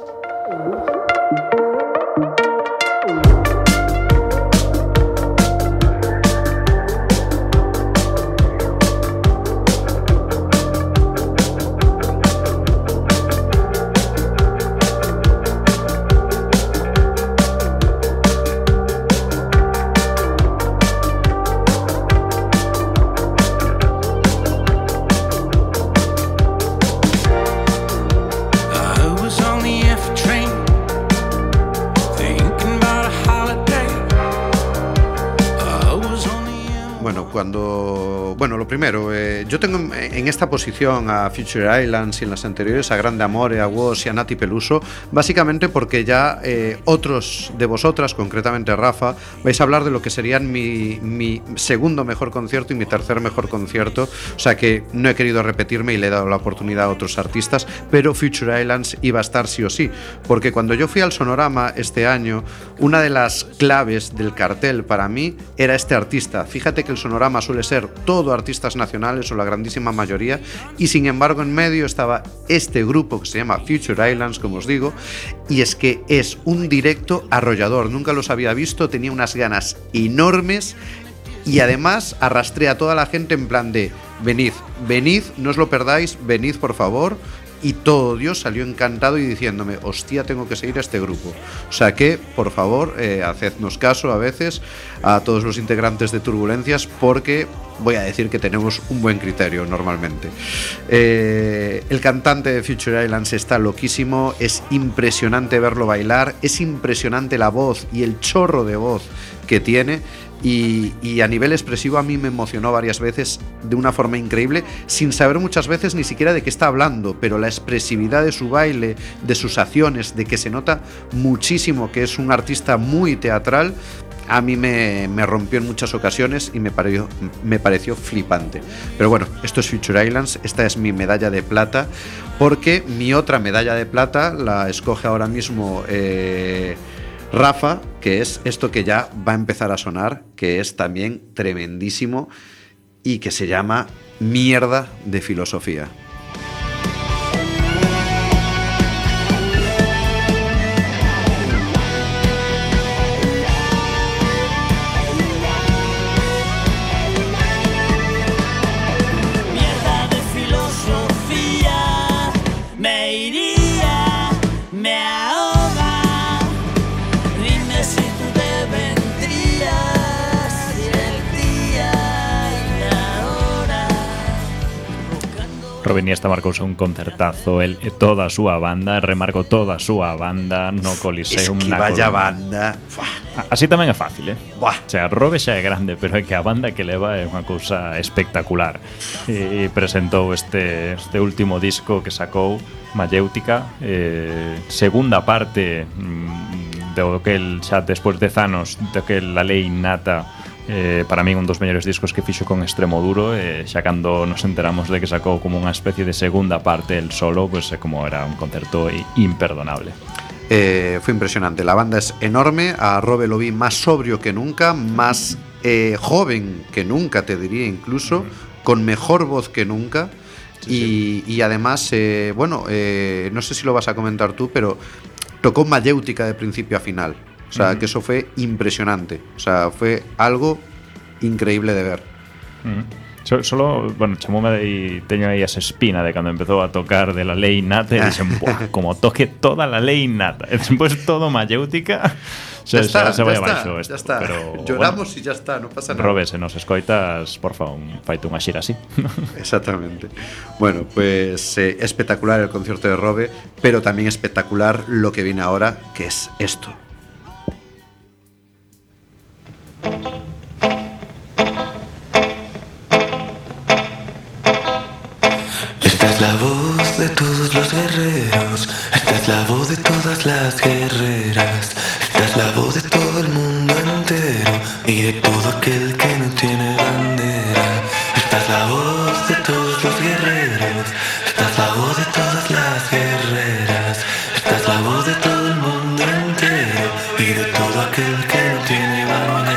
I was on the F train, thinking about a holiday. I was on the Bueno, lo primero, yo tengo en esta posición a Future Islands y en las anteriores a Grande Amore, a Woz y a Nati Peluso, básicamente porque ya otros de vosotras, concretamente Rafa, vais a hablar de lo que serían mi segundo mejor concierto y mi tercer mejor concierto, o sea que no he querido repetirme y le he dado la oportunidad a otros artistas, pero Future Islands iba a estar sí o sí, porque cuando yo fui al Sonorama este año, una de las claves del cartel para mí era este artista. Fíjate que el Sonorama suele ser todo artistas nacionales o la grandísima mayoría, y sin embargo en medio estaba este grupo que se llama Future Islands, como os digo, y es que es un directo arrollador. Nunca los había visto, tenía unas ganas enormes y además arrastré a toda la gente en plan de venid, no os lo perdáis, venid por favor. y todo Dios salió encantado y diciéndome, hostia, tengo que seguir a este grupo. O sea que, por favor, hacednos caso a veces a todos los integrantes de Turbulencias, porque voy a decir que tenemos un buen criterio normalmente. El cantante de Future Islands está loquísimo, es impresionante verlo bailar, es impresionante la voz y el chorro de voz que tiene. Y a nivel expresivo a mí me emocionó varias veces de una forma increíble, sin saber muchas veces ni siquiera de qué está hablando, pero la expresividad de su baile, de sus acciones, de que se nota muchísimo que es un artista muy teatral, a mí me rompió en muchas ocasiones y me pareció flipante. Pero bueno, esto es Future Islands, esta es mi medalla de plata, porque mi otra medalla de plata la escoge ahora mismo Rafa, que es esto que ya va a empezar a sonar, que es también tremendísimo y que se llama Mierda de Filosofía. Mierda de filosofía, me iría, me ahoga. Dime si tú te vendrías el día y la hora. Robin Iniesta marcouse un concertazo, el e toda a súa banda, remarco toda a súa banda no Coliseum. Es que vaya banda. Así tamén é fácil, Buah. O sea, Robe xa é grande, pero é que a banda que leva é unha cousa espectacular. E presentou este último disco que sacou, Mayéutica, segunda parte do que el xa despois de 10 anos, do que La Lei Innata, para min un dos mellores discos que fixo con Extremoduro, xa cando nos enteramos de que sacou como unha especie de segunda parte el solo, pues como era un concerto imperdonable. Fue impresionante, la banda es enorme, a Robe lo vi más sobrio que nunca, más joven que nunca, te diría incluso, con mejor voz que nunca. Y además, no sé si lo vas a comentar tú, pero tocó Mayéutica de principio a final. O sea, que eso fue impresionante. O sea, fue algo increíble de ver. Solo, bueno, chamoume e teño aí esa espina de cando empezou a tocar de La Lei Innata e dixen, buah, como toque toda La Lei Innata e despois todo Mayéutica, se vai abaixo esto. Ya está, pero, lloramos bueno, y ya está, no pasa nada. Robe, se nos escoitas, por favor, faite unha xira así. Exactamente. Bueno, pues espectacular el concierto de Robe, pero también espectacular lo que viene ahora, que es esto. Esta es la voz de todos los guerreros, esta es la voz de todas las guerreras, esta es la voz de todo el mundo entero y de todo aquel que no tiene bandera. Esta es la voz de todos los guerreros, esta es la voz de todas las guerreras, esta es la voz de todo el mundo entero y de todo aquel que no tiene bandera.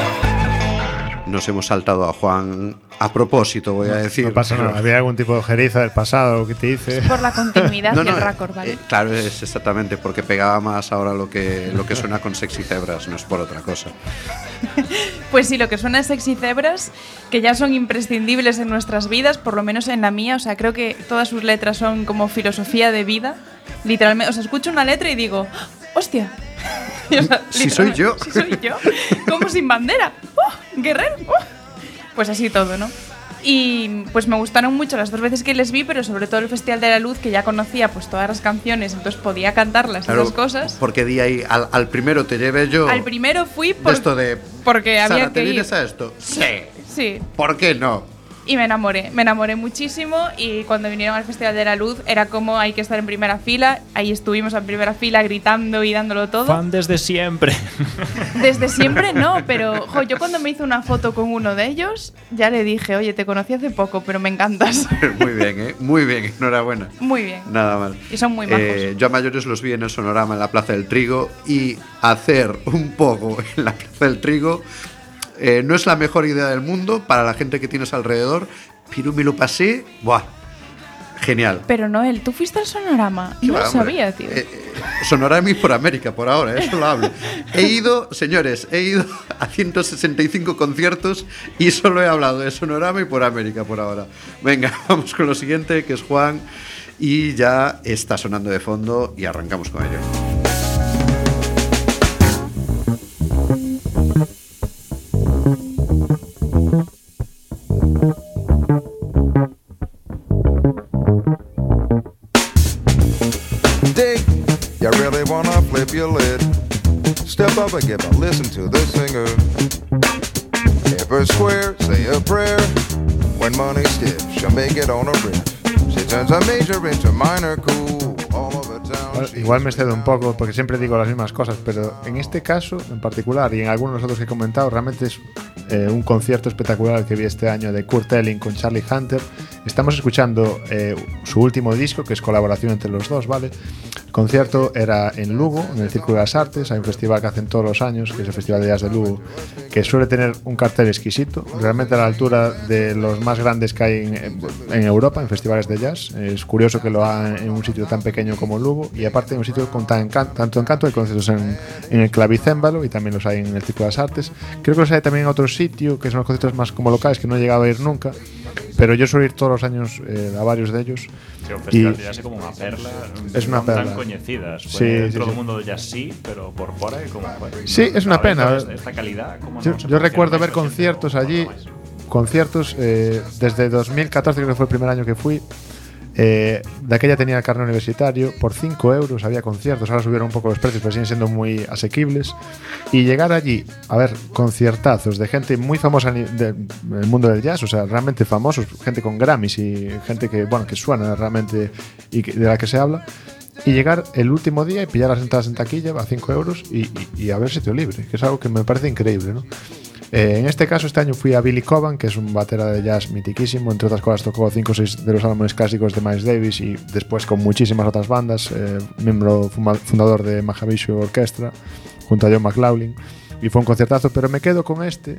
Nos hemos saltado a Juan a propósito, voy a decir. No pasa nada, había algún tipo de ojeriza del pasado que te hice. Por la continuidad del récord, ¿vale? Claro, es exactamente, porque pegaba más ahora lo que suena con Sexy Zebras, no es por otra cosa. Pues sí, lo que suena es Sexy Zebras, que ya son imprescindibles en nuestras vidas, por lo menos en la mía. O sea, creo que todas sus letras son como filosofía de vida. Literalmente, o sea, escucho una letra y digo, ¡hostia! O sea, si soy yo. Si soy yo. Como sin bandera. Guerrero. Pues así todo, ¿no? Y pues me gustaron mucho las 2 veces que les vi, pero sobre todo el Festival de la Luz, que ya conocía pues todas las canciones, entonces podía cantarlas, claro, esas cosas. Porque di ahí, al primero te llevé yo. Al primero fui Sara, porque había que ¿te ir. vienes a esto? Sí. ¿Por qué no? Y me enamoré muchísimo, y cuando vinieron al Festival de la Luz era como hay que estar en primera fila. Ahí estuvimos en primera fila gritando y dándolo todo. Fan desde siempre. Desde siempre no, pero yo cuando me hice una foto con uno de ellos ya le dije, oye, te conocí hace poco, pero me encantas. Muy bien, muy bien, enhorabuena. Muy bien. Nada mal. Y son muy majos. Yo a mayores los vi en el Sonorama en la Plaza del Trigo, y hacer un poco en la Plaza del Trigo no es la mejor idea del mundo para la gente que tienes alrededor, pero me lo pasé, ¡buah! Genial. Pero Noel, ¿tú fuiste al Sonorama? No lo sabía, tío. Sonorama y por América, por ahora, eso lo hablo. He ido a 165 conciertos y solo he hablado de Sonorama y por América por ahora. Venga, vamos con lo siguiente, que es Juan. y ya está sonando de fondo y arrancamos con ello. Dig, you really wanna flip your lid? Step up and give a listen to the singer. If her square, say a prayer. When money's stiff, she'll make it on a riff. She turns a major into minor, cool all over town. Bueno, igual me excedo un poco porque siempre digo las mismas cosas, pero en este caso en particular y en algunos de los otros que he comentado, realmente es un concierto espectacular el que vi este año de Kurt Elling con Charlie Hunter. Estamos escuchando su último disco, que es colaboración entre los dos, ¿vale? El concierto era en Lugo, en el Círculo de las Artes. Hay un festival que hacen todos los años, que es el Festival de Jazz de Lugo, que suele tener un cartel exquisito, realmente a la altura de los más grandes que hay en Europa, en festivales de jazz. Es curioso que lo hagan en un sitio tan pequeño como Lugo, y aparte en un sitio con tanto encanto. Hay conciertos en el Clavicémbalo y también los hay en el Círculo de las Artes. Creo que los hay también en otro sitio, que son los conciertos más como locales, que no he llegado a ir nunca, pero yo suelo ir todos los años a varios de ellos. Sí, un festival de jazz es como una perla. Es una perla. Tan coñecidas. Sí, dentro sí, del mundo del jazz sí, pero por fuera como sí, es una pena. Esta calidad, yo recuerdo ver conciertos allí, conciertos desde 2014, creo que fue el primer año que fui. De aquella tenía el carnet universitario, por 5 euros había conciertos, ahora subieron un poco los precios, pero siguen siendo muy asequibles. Y llegar allí a ver conciertazos de gente muy famosa del mundo del jazz, o sea, realmente famosos, gente con Grammys y gente que, bueno, que suena realmente y de la que se habla. Y llegar el último día y pillar las entradas en taquilla a 5 euros y a ver sitio libre, que es algo que me parece increíble, ¿no? En este caso, este año fui a Billy Coban, que es un batera de jazz mitiquísimo. Entre otras cosas, tocó 5 o 6 de los álbumes clásicos de Miles Davis y después con muchísimas otras bandas. Miembro fundador de Mahavishnu Orchestra, junto a John McLaughlin. Y fue un conciertazo, pero me quedo con este.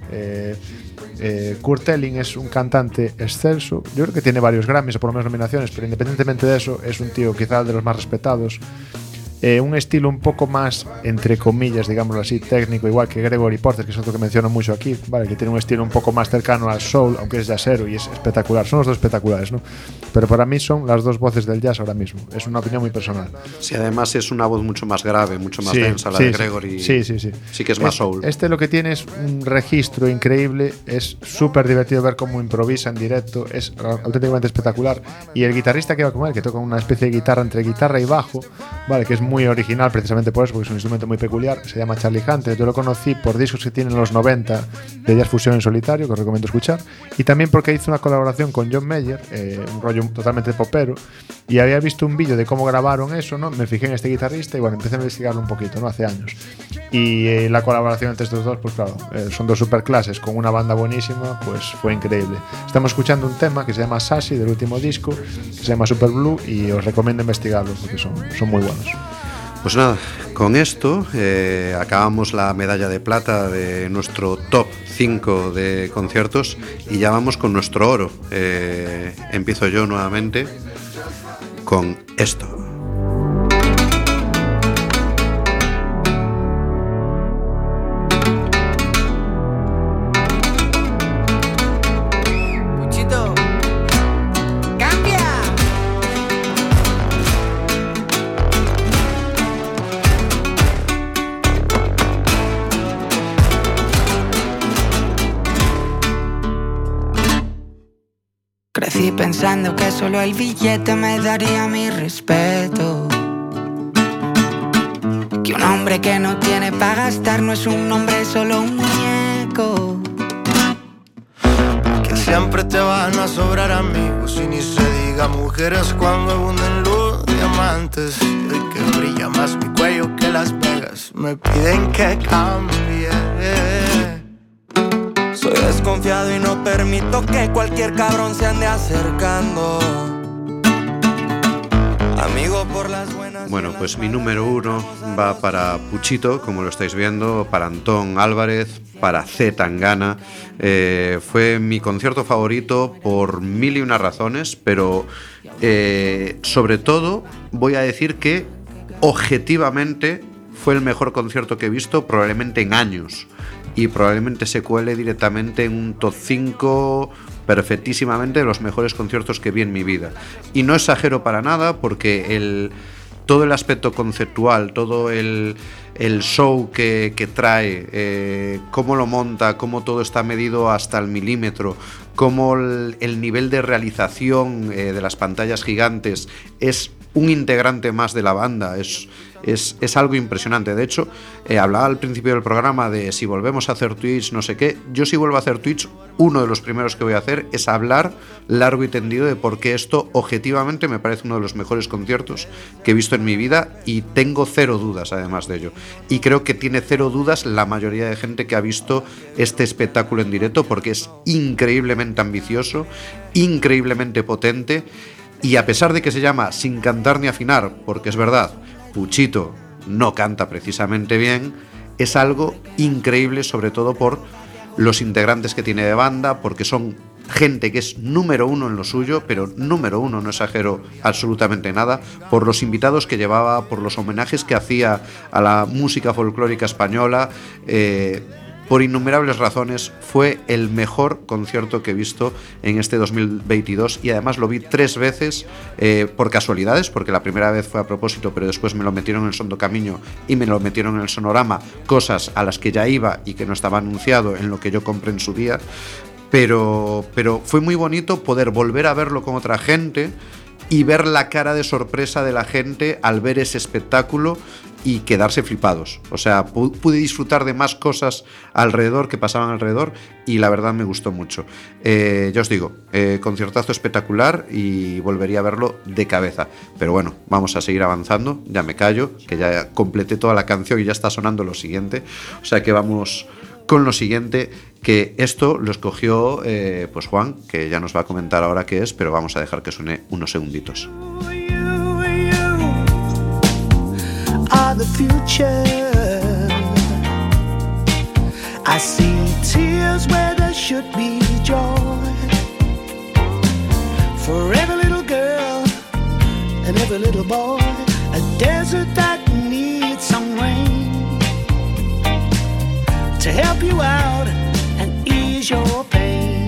Kurt Elling es un cantante excelso. Yo creo que tiene varios Grammys o por lo menos nominaciones, pero independientemente de eso, es un tío quizá de los más respetados. Un estilo un poco más, entre comillas, digámoslo así, técnico, igual que Gregory Porter, que es otro que menciono mucho aquí, ¿vale? Que tiene un estilo un poco más cercano al soul, aunque es jazzero y es espectacular. Son los dos espectaculares, ¿no? Pero para mí son las dos voces del jazz ahora mismo. Es una opinión muy personal. Sí, además es una voz mucho más grave, mucho más densa, la de Gregory. Sí que es más soul. Este lo que tiene es un registro increíble, es súper divertido ver cómo improvisa en directo, es auténticamente espectacular. Y el guitarrista que va con él, que toca una especie de guitarra entre guitarra y bajo, ¿vale? Que es muy original precisamente por eso, porque es un instrumento muy peculiar. Se llama Charlie Hunter. Yo lo conocí por discos que tiene en los 90 de jazz fusión en solitario, que os recomiendo escuchar, y también porque hizo una colaboración con John Mayer, un rollo totalmente popero, y había visto un vídeo de cómo grabaron eso, ¿no? Me fijé en este guitarrista y bueno, empecé a investigarlo un poquito, ¿no? Hace años. Y la colaboración entre estos dos, pues claro, son dos superclases con una banda buenísima, pues fue increíble. Estamos escuchando un tema que se llama Sassy, del último disco, que se llama Super Blue, y os recomiendo investigarlos porque son muy buenos. Pues nada, con esto acabamos la medalla de plata de nuestro top 5 de conciertos y ya vamos con nuestro oro. Empiezo yo nuevamente con esto. Crecí pensando que solo el billete me daría mi respeto, que un hombre que no tiene para gastar no es un hombre, solo un muñeco, que siempre te van a sobrar amigos y ni se diga mujeres cuando abunden los diamantes, y el que brilla más mi cuello que Las Vegas me piden que cambie. Soy desconfiado y no permito que cualquier cabrón se ande acercando. Amigo por las buenas. Bueno, pues mi número 1 va para Puchito, como lo estáis viendo, para Antón Álvarez, para C. Tangana. Fue mi concierto favorito por mil y una razones, pero sobre todo voy a decir que objetivamente fue el mejor concierto que he visto probablemente en años. Y probablemente se cuele directamente en un top 5 perfectísimamente de los mejores conciertos que vi en mi vida. Y no exagero para nada, porque todo el aspecto conceptual, todo el show que trae, cómo lo monta, cómo todo está medido hasta el milímetro, cómo el nivel de realización de las pantallas gigantes es un integrante más de la banda, es algo impresionante. De hecho, hablaba al principio del programa de si volvemos a hacer Twitch, no sé qué. Yo, si vuelvo a hacer Twitch, uno de los primeros que voy a hacer es hablar largo y tendido de por qué esto objetivamente me parece uno de los mejores conciertos que he visto en mi vida, y tengo cero dudas además de ello, y creo que tiene cero dudas la mayoría de gente que ha visto este espectáculo en directo, porque es increíblemente ambicioso, increíblemente potente. Y a pesar de que se llama Sin cantar ni afinar, porque es verdad, Puchito no canta precisamente bien, es algo increíble, sobre todo por los integrantes que tiene de banda, porque son gente que es número uno en lo suyo, pero número uno, no exagero absolutamente nada, por los invitados que llevaba, por los homenajes que hacía a la música folclórica española. Por innumerables razones fue el mejor concierto que he visto en este 2022, y además lo vi 3 veces por casualidades, porque la primera vez fue a propósito, pero después me lo metieron en el Sondo Camiño y me lo metieron en el Sonorama, cosas a las que ya iba y que no estaba anunciado en lo que yo compré en su día, pero fue muy bonito poder volver a verlo con otra gente y ver la cara de sorpresa de la gente al ver ese espectáculo y quedarse flipados. O sea, pude disfrutar de más cosas alrededor, que pasaban alrededor, y la verdad me gustó mucho. Ya os digo, conciertazo espectacular, y volvería a verlo de cabeza. Pero bueno, vamos a seguir avanzando. Ya me callo, que ya completé toda la canción y ya está sonando lo siguiente. O sea que vamos con lo siguiente, que esto lo escogió pues Juan, que ya nos va a comentar ahora qué es, pero vamos a dejar que suene unos segunditos. Are the future. I see tears where there should be joy. For every little girl and every little boy, a desert that needs some rain to help you out and ease your pain.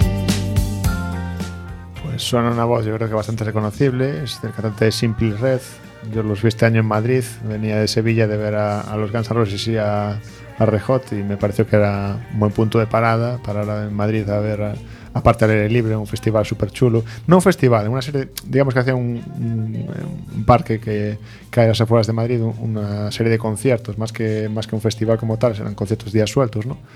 Pues suena una voz, yo creo que bastante reconocible. Es del cantante de Simply Red. Yo los vi este año en Madrid, venía de Sevilla de ver a los Guns N' Roses y a Red Hot, y me pareció que era un buen punto de parada para ahora en Madrid a ver, aparte al aire libre, un festival súper chulo. No un festival, una serie, digamos que hacía un parque que hay a las afueras de Madrid, una serie de conciertos, más que un festival como tal, eran conciertos días sueltos, ¿no?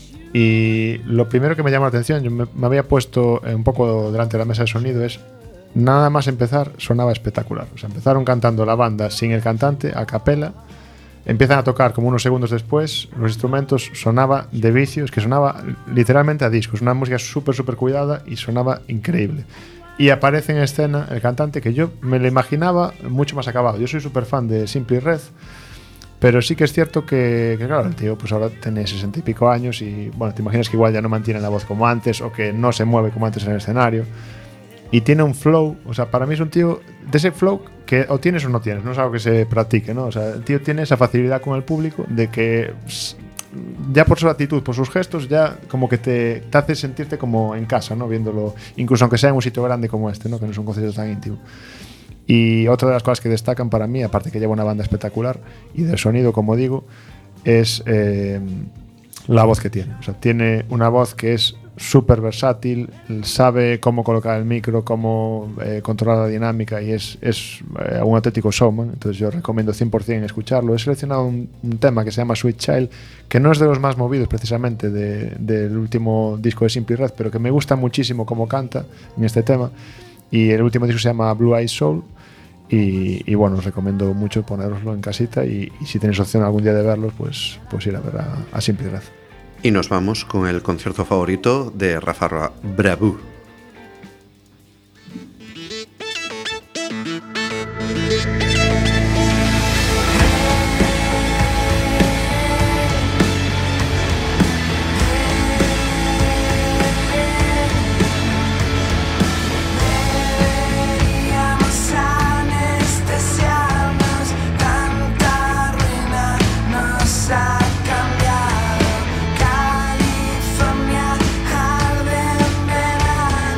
Y lo primero que me llamó la atención, yo me había puesto un poco delante de la mesa de sonido, es nada más empezar sonaba espectacular. O sea, empezaron cantando la banda sin el cantante, a capela, empiezan a tocar como unos segundos después, los instrumentos, sonaba de vicios, que sonaba literalmente a discos, una música súper cuidada y sonaba increíble. Y aparece en escena el cantante, que yo me lo imaginaba mucho más acabado. Yo soy súper fan de Simply Red, pero sí que es cierto que claro, el tío pues ahora tiene 60 y pico años y bueno, te imaginas que igual ya no mantiene la voz como antes, o que no se mueve como antes en el escenario. Y tiene un flow, o sea, para mí es un tío de ese flow que o tienes o no tienes, no es algo que se practique, ¿no? O sea, el tío tiene esa facilidad con el público de que ya por su actitud, por sus gestos, ya como que te hace sentirte como en casa, ¿no? Viéndolo, incluso aunque sea en un sitio grande como este, ¿no? Que no es un concierto tan íntimo. Y otra de las cosas que destacan para mí, aparte que lleva una banda espectacular y del sonido, como digo, es la voz que tiene. O sea, tiene una voz que es súper versátil, sabe cómo colocar el micro, cómo controlar la dinámica, y es un auténtico showman. Entonces yo recomiendo 100% escucharlo. He seleccionado un tema que se llama Sweet Child, que no es de los más movidos precisamente del último disco de Simply Red, pero que me gusta muchísimo cómo canta en este tema. Y el último disco se llama Blue Eyed Soul. Y bueno, os recomiendo mucho poneroslo en casita, y si tenéis opción algún día de verlos, pues ir a ver a Simply Red. Y nos vamos con el concierto favorito de Rafa Bravú. California, arde en verano.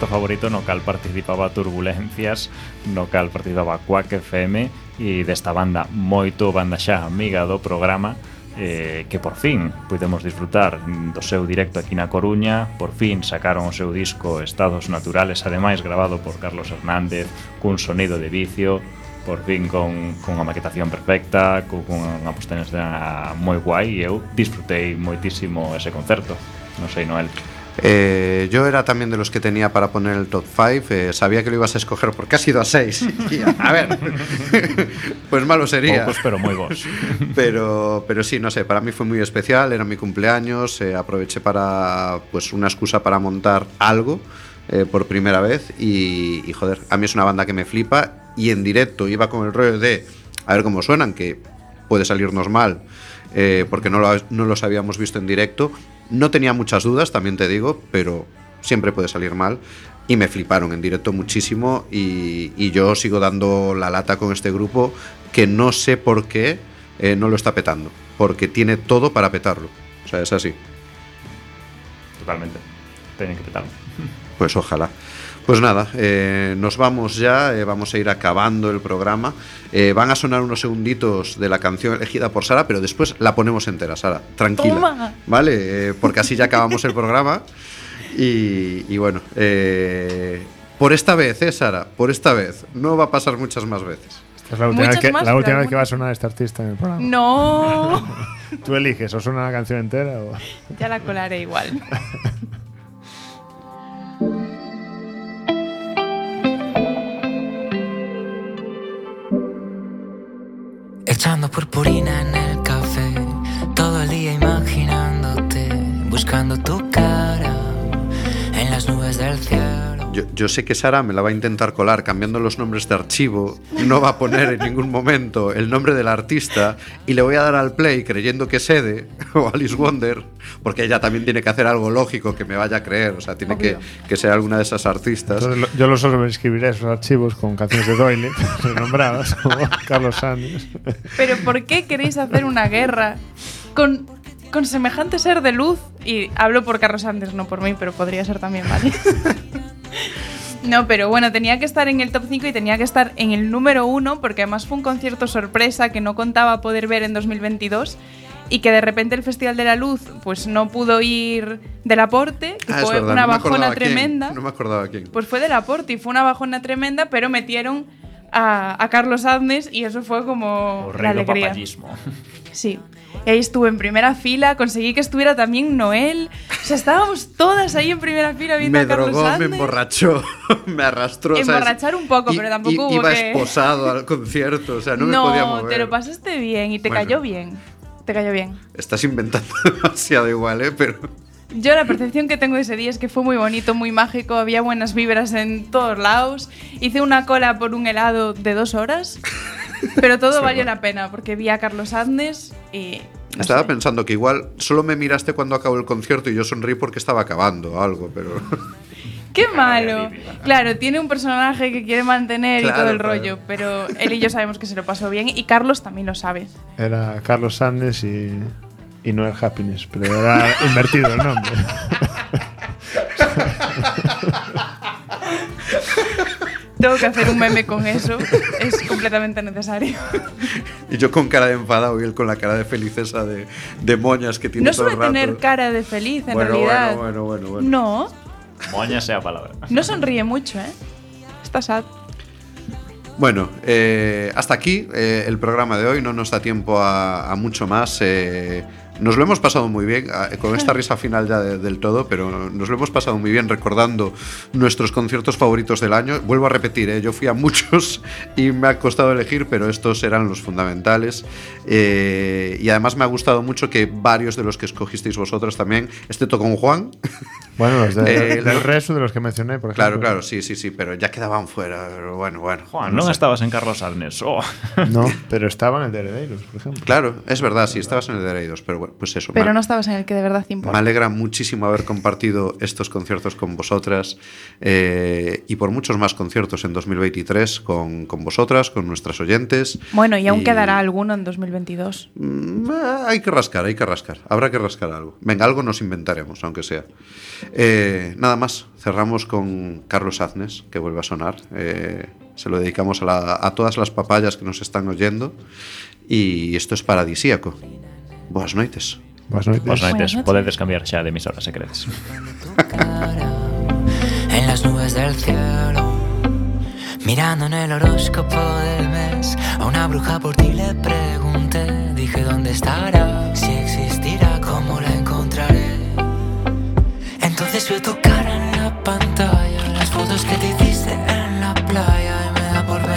concerto favorito no cal participaba Turbulencias, no cal participaba Quack FM e desta banda moito banda xa amiga do programa, que por fin pudemos disfrutar do seu directo aquí na Coruña. Por fin sacaron o seu disco Estados Naturales, ademais grabado por Carlos Hernández cun sonido de vicio, por fin con unha maquetación perfecta, con unha posta en escena moi guai, e eu disfrutei moitísimo ese concerto. Non sei, Noel. Yo era también de los que tenía para poner el top 5. Sabía que lo ibas a escoger porque has ido a 6. A ver, pues malo sería. Pocos, pero muy vos. Pero sí, no sé, para mí fue muy especial. Era mi cumpleaños. Aproveché para, pues, una excusa para montar algo por primera vez. Y joder, a mí es una banda que me flipa. Y en directo iba con el rollo de a ver cómo suenan, que puede salirnos mal, porque no los habíamos visto en directo. No tenía muchas dudas, también te digo, pero siempre puede salir mal. Y me fliparon en directo muchísimo. Y yo sigo dando la lata con este grupo, que no sé por qué no lo está petando, porque tiene todo para petarlo. O sea, es así. Totalmente. Tienen que petarlo. Pues ojalá. Pues nada, nos vamos ya, vamos a ir acabando el programa. Van a sonar unos segunditos de la canción elegida por Sara, pero después la ponemos entera, Sara, tranquila. Toma. ¿Vale? Porque así ya acabamos el programa. Y bueno, por esta vez, Sara, por esta vez. No va a pasar muchas más veces. Esta es la última vez que va a sonar este artista en el programa. No. Tú eliges, o suena la canción entera o... Ya la colaré igual. Echando purpurina en el café, todo el día imaginándote, buscando tu cara en las nubes del cielo. Yo sé que Sara me la va a intentar colar cambiando los nombres de archivo. No va a poner en ningún momento el nombre del artista y le voy a dar al play creyendo que es Ede o Alice Wonder, porque ella también tiene que hacer algo lógico que me vaya a creer. O sea, tiene que ser alguna de esas artistas. Entonces, yo lo sobreescribiré esos archivos con canciones de Doyle renombradas, como Carlos Sánchez. Pero ¿por qué queréis hacer una guerra con semejante ser de luz? Y hablo por Carlos Sánchez, no por mí, pero podría ser también, ¿vale? No, pero bueno, tenía que estar en el top 5 y tenía que estar en el número 1, porque además fue un concierto sorpresa que no contaba poder ver en 2022 y que de repente el Festival de la Luz pues no pudo ir del Aporte, que fue una bajona tremenda. No me acordaba quién. Pues fue del Aporte y fue una bajona tremenda, pero metieron a Carlos Sánchez y eso fue como la alegría. Papallismo. Sí. Y ahí estuve en primera fila, conseguí que estuviera también Noel. O sea, estábamos todas ahí en primera fila viendo a Carlos Sánchez. Me emborrachó, me arrastró. Emborrachar un poco, pero tampoco hubo iba que... esposado al concierto, o sea, no me podía mover. No, te lo pasaste bien y te cayó bien. Te cayó bien. Estás inventando demasiado igual, pero... Yo la percepción que tengo de ese día es que fue muy bonito, muy mágico, había buenas vibras en todos lados. Hice una cola por un helado de 2 horas, pero todo valió la pena porque vi a Carlos Sánchez y... Estaba pensando que igual solo me miraste cuando acabó el concierto y yo sonreí porque estaba acabando o algo, pero... ¡Qué malo! Claro, tiene un personaje que quiere mantener y todo el rollo, pero él y yo sabemos que se lo pasó bien y Carlos también lo sabe. Era Carlos Sánchez y no el Happiness, pero era invertido el nombre. Tengo que hacer un meme con eso, es completamente necesario. Y yo con cara de enfadado y él con la cara de feliz esa de moñas que tiene todo el rato. No suele tener cara de feliz, en realidad. Bueno. No. Moña sea palabra. No sonríe mucho, ¿eh? Está sad. Bueno, hasta aquí el programa de hoy. No nos da tiempo a mucho más. Nos lo hemos pasado muy bien, con esta risa final ya del todo, pero nos lo hemos pasado muy bien recordando nuestros conciertos favoritos del año. Vuelvo a repetir, yo fui a muchos y me ha costado elegir, pero estos eran los fundamentales. Y además me ha gustado mucho que varios de los que escogisteis vosotros también, excepto con Juan. Bueno, los del resto de los que mencioné, por ejemplo. Claro, sí, pero ya quedaban fuera. Pero bueno. Juan, no estabas en Carlos Sánchez. Oh. No, pero estaba en el de Heredeiros, por ejemplo. Claro, es verdad, sí, estabas en el de Heredeiros, pero bueno, pues eso. Pero no estabas en el que de verdad importa. Me alegra muchísimo haber compartido estos conciertos con vosotras y por muchos más conciertos en 2023 con vosotras, con nuestras oyentes. Bueno, y aún quedará alguno en 2022. Hay que rascar. Habrá que rascar algo. Venga, algo nos inventaremos, aunque sea. Nada más, cerramos con Carlos Aznes, que vuelve a sonar. Se lo dedicamos a todas las papayas que nos están oyendo. Y esto es paradisíaco. Boas noites. Boas noites. Podedes cambiar xa de emisora se queredes. En las nubes del cielo, mirando en el horóscopo del mes, a una bruja por ti le pregunté. Dije, ¿dónde estará? Si existirá, ¿cómo la encontraré? Entonces veo tu cara en la pantalla, las fotos que te hiciste en la playa, y me da por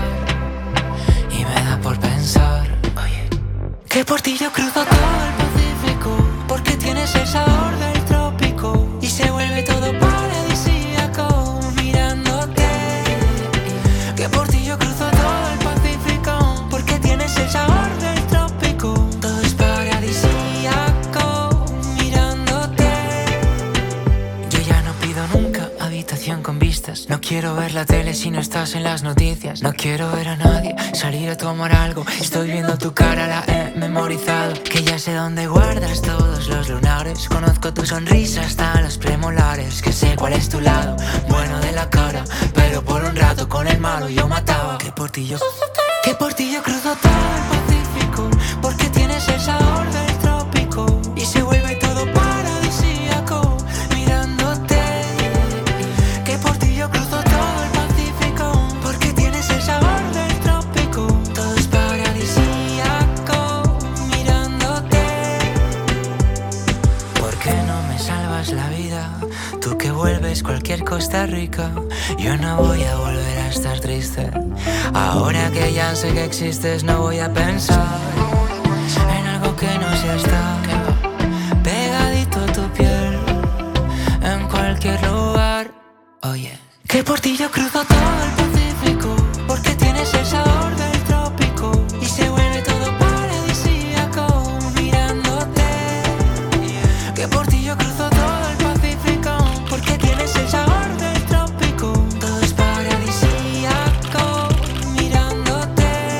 pensar, oye, que por ti yo cruzo todo el Pacífico, porque tienes el sabor del trópico y se vuelve todo paradisíaco mirándote. Que por ti yo cruzo todo el Pacífico, porque tienes el sabor del trópico, todo es paradisíaco mirándote. Yo ya no pido nunca habitación con vistas, no quiero ver la tele si no estás en las noticias, no quiero ver a nadie, salir a tomar algo, estoy viendo tu cara, la he memorizado, que ya sé dónde guardas todos los lunares, conozco tu sonrisa hasta los premolares, que sé cuál es tu lado bueno de la cara, pero por un rato con el malo yo mataba. Que por ti yo cruzo todo el Pacífico, porque tienes el sabor del trópico y se vuelve todo paradisíaco mirándote. Que por ti yo cruzo todo el Pacífico, porque tienes el sabor del trópico, todo es paradisíaco mirándote. ¿Por qué no me salvas la vida? Tú que vuelves cualquier Costa Rica, yo no voy a volver a estar triste. Ahora que ya sé que existes, no voy a pensar en algo que no sea estar pegadito a tu piel en cualquier lugar. Oye, que por ti yo cruzo todo el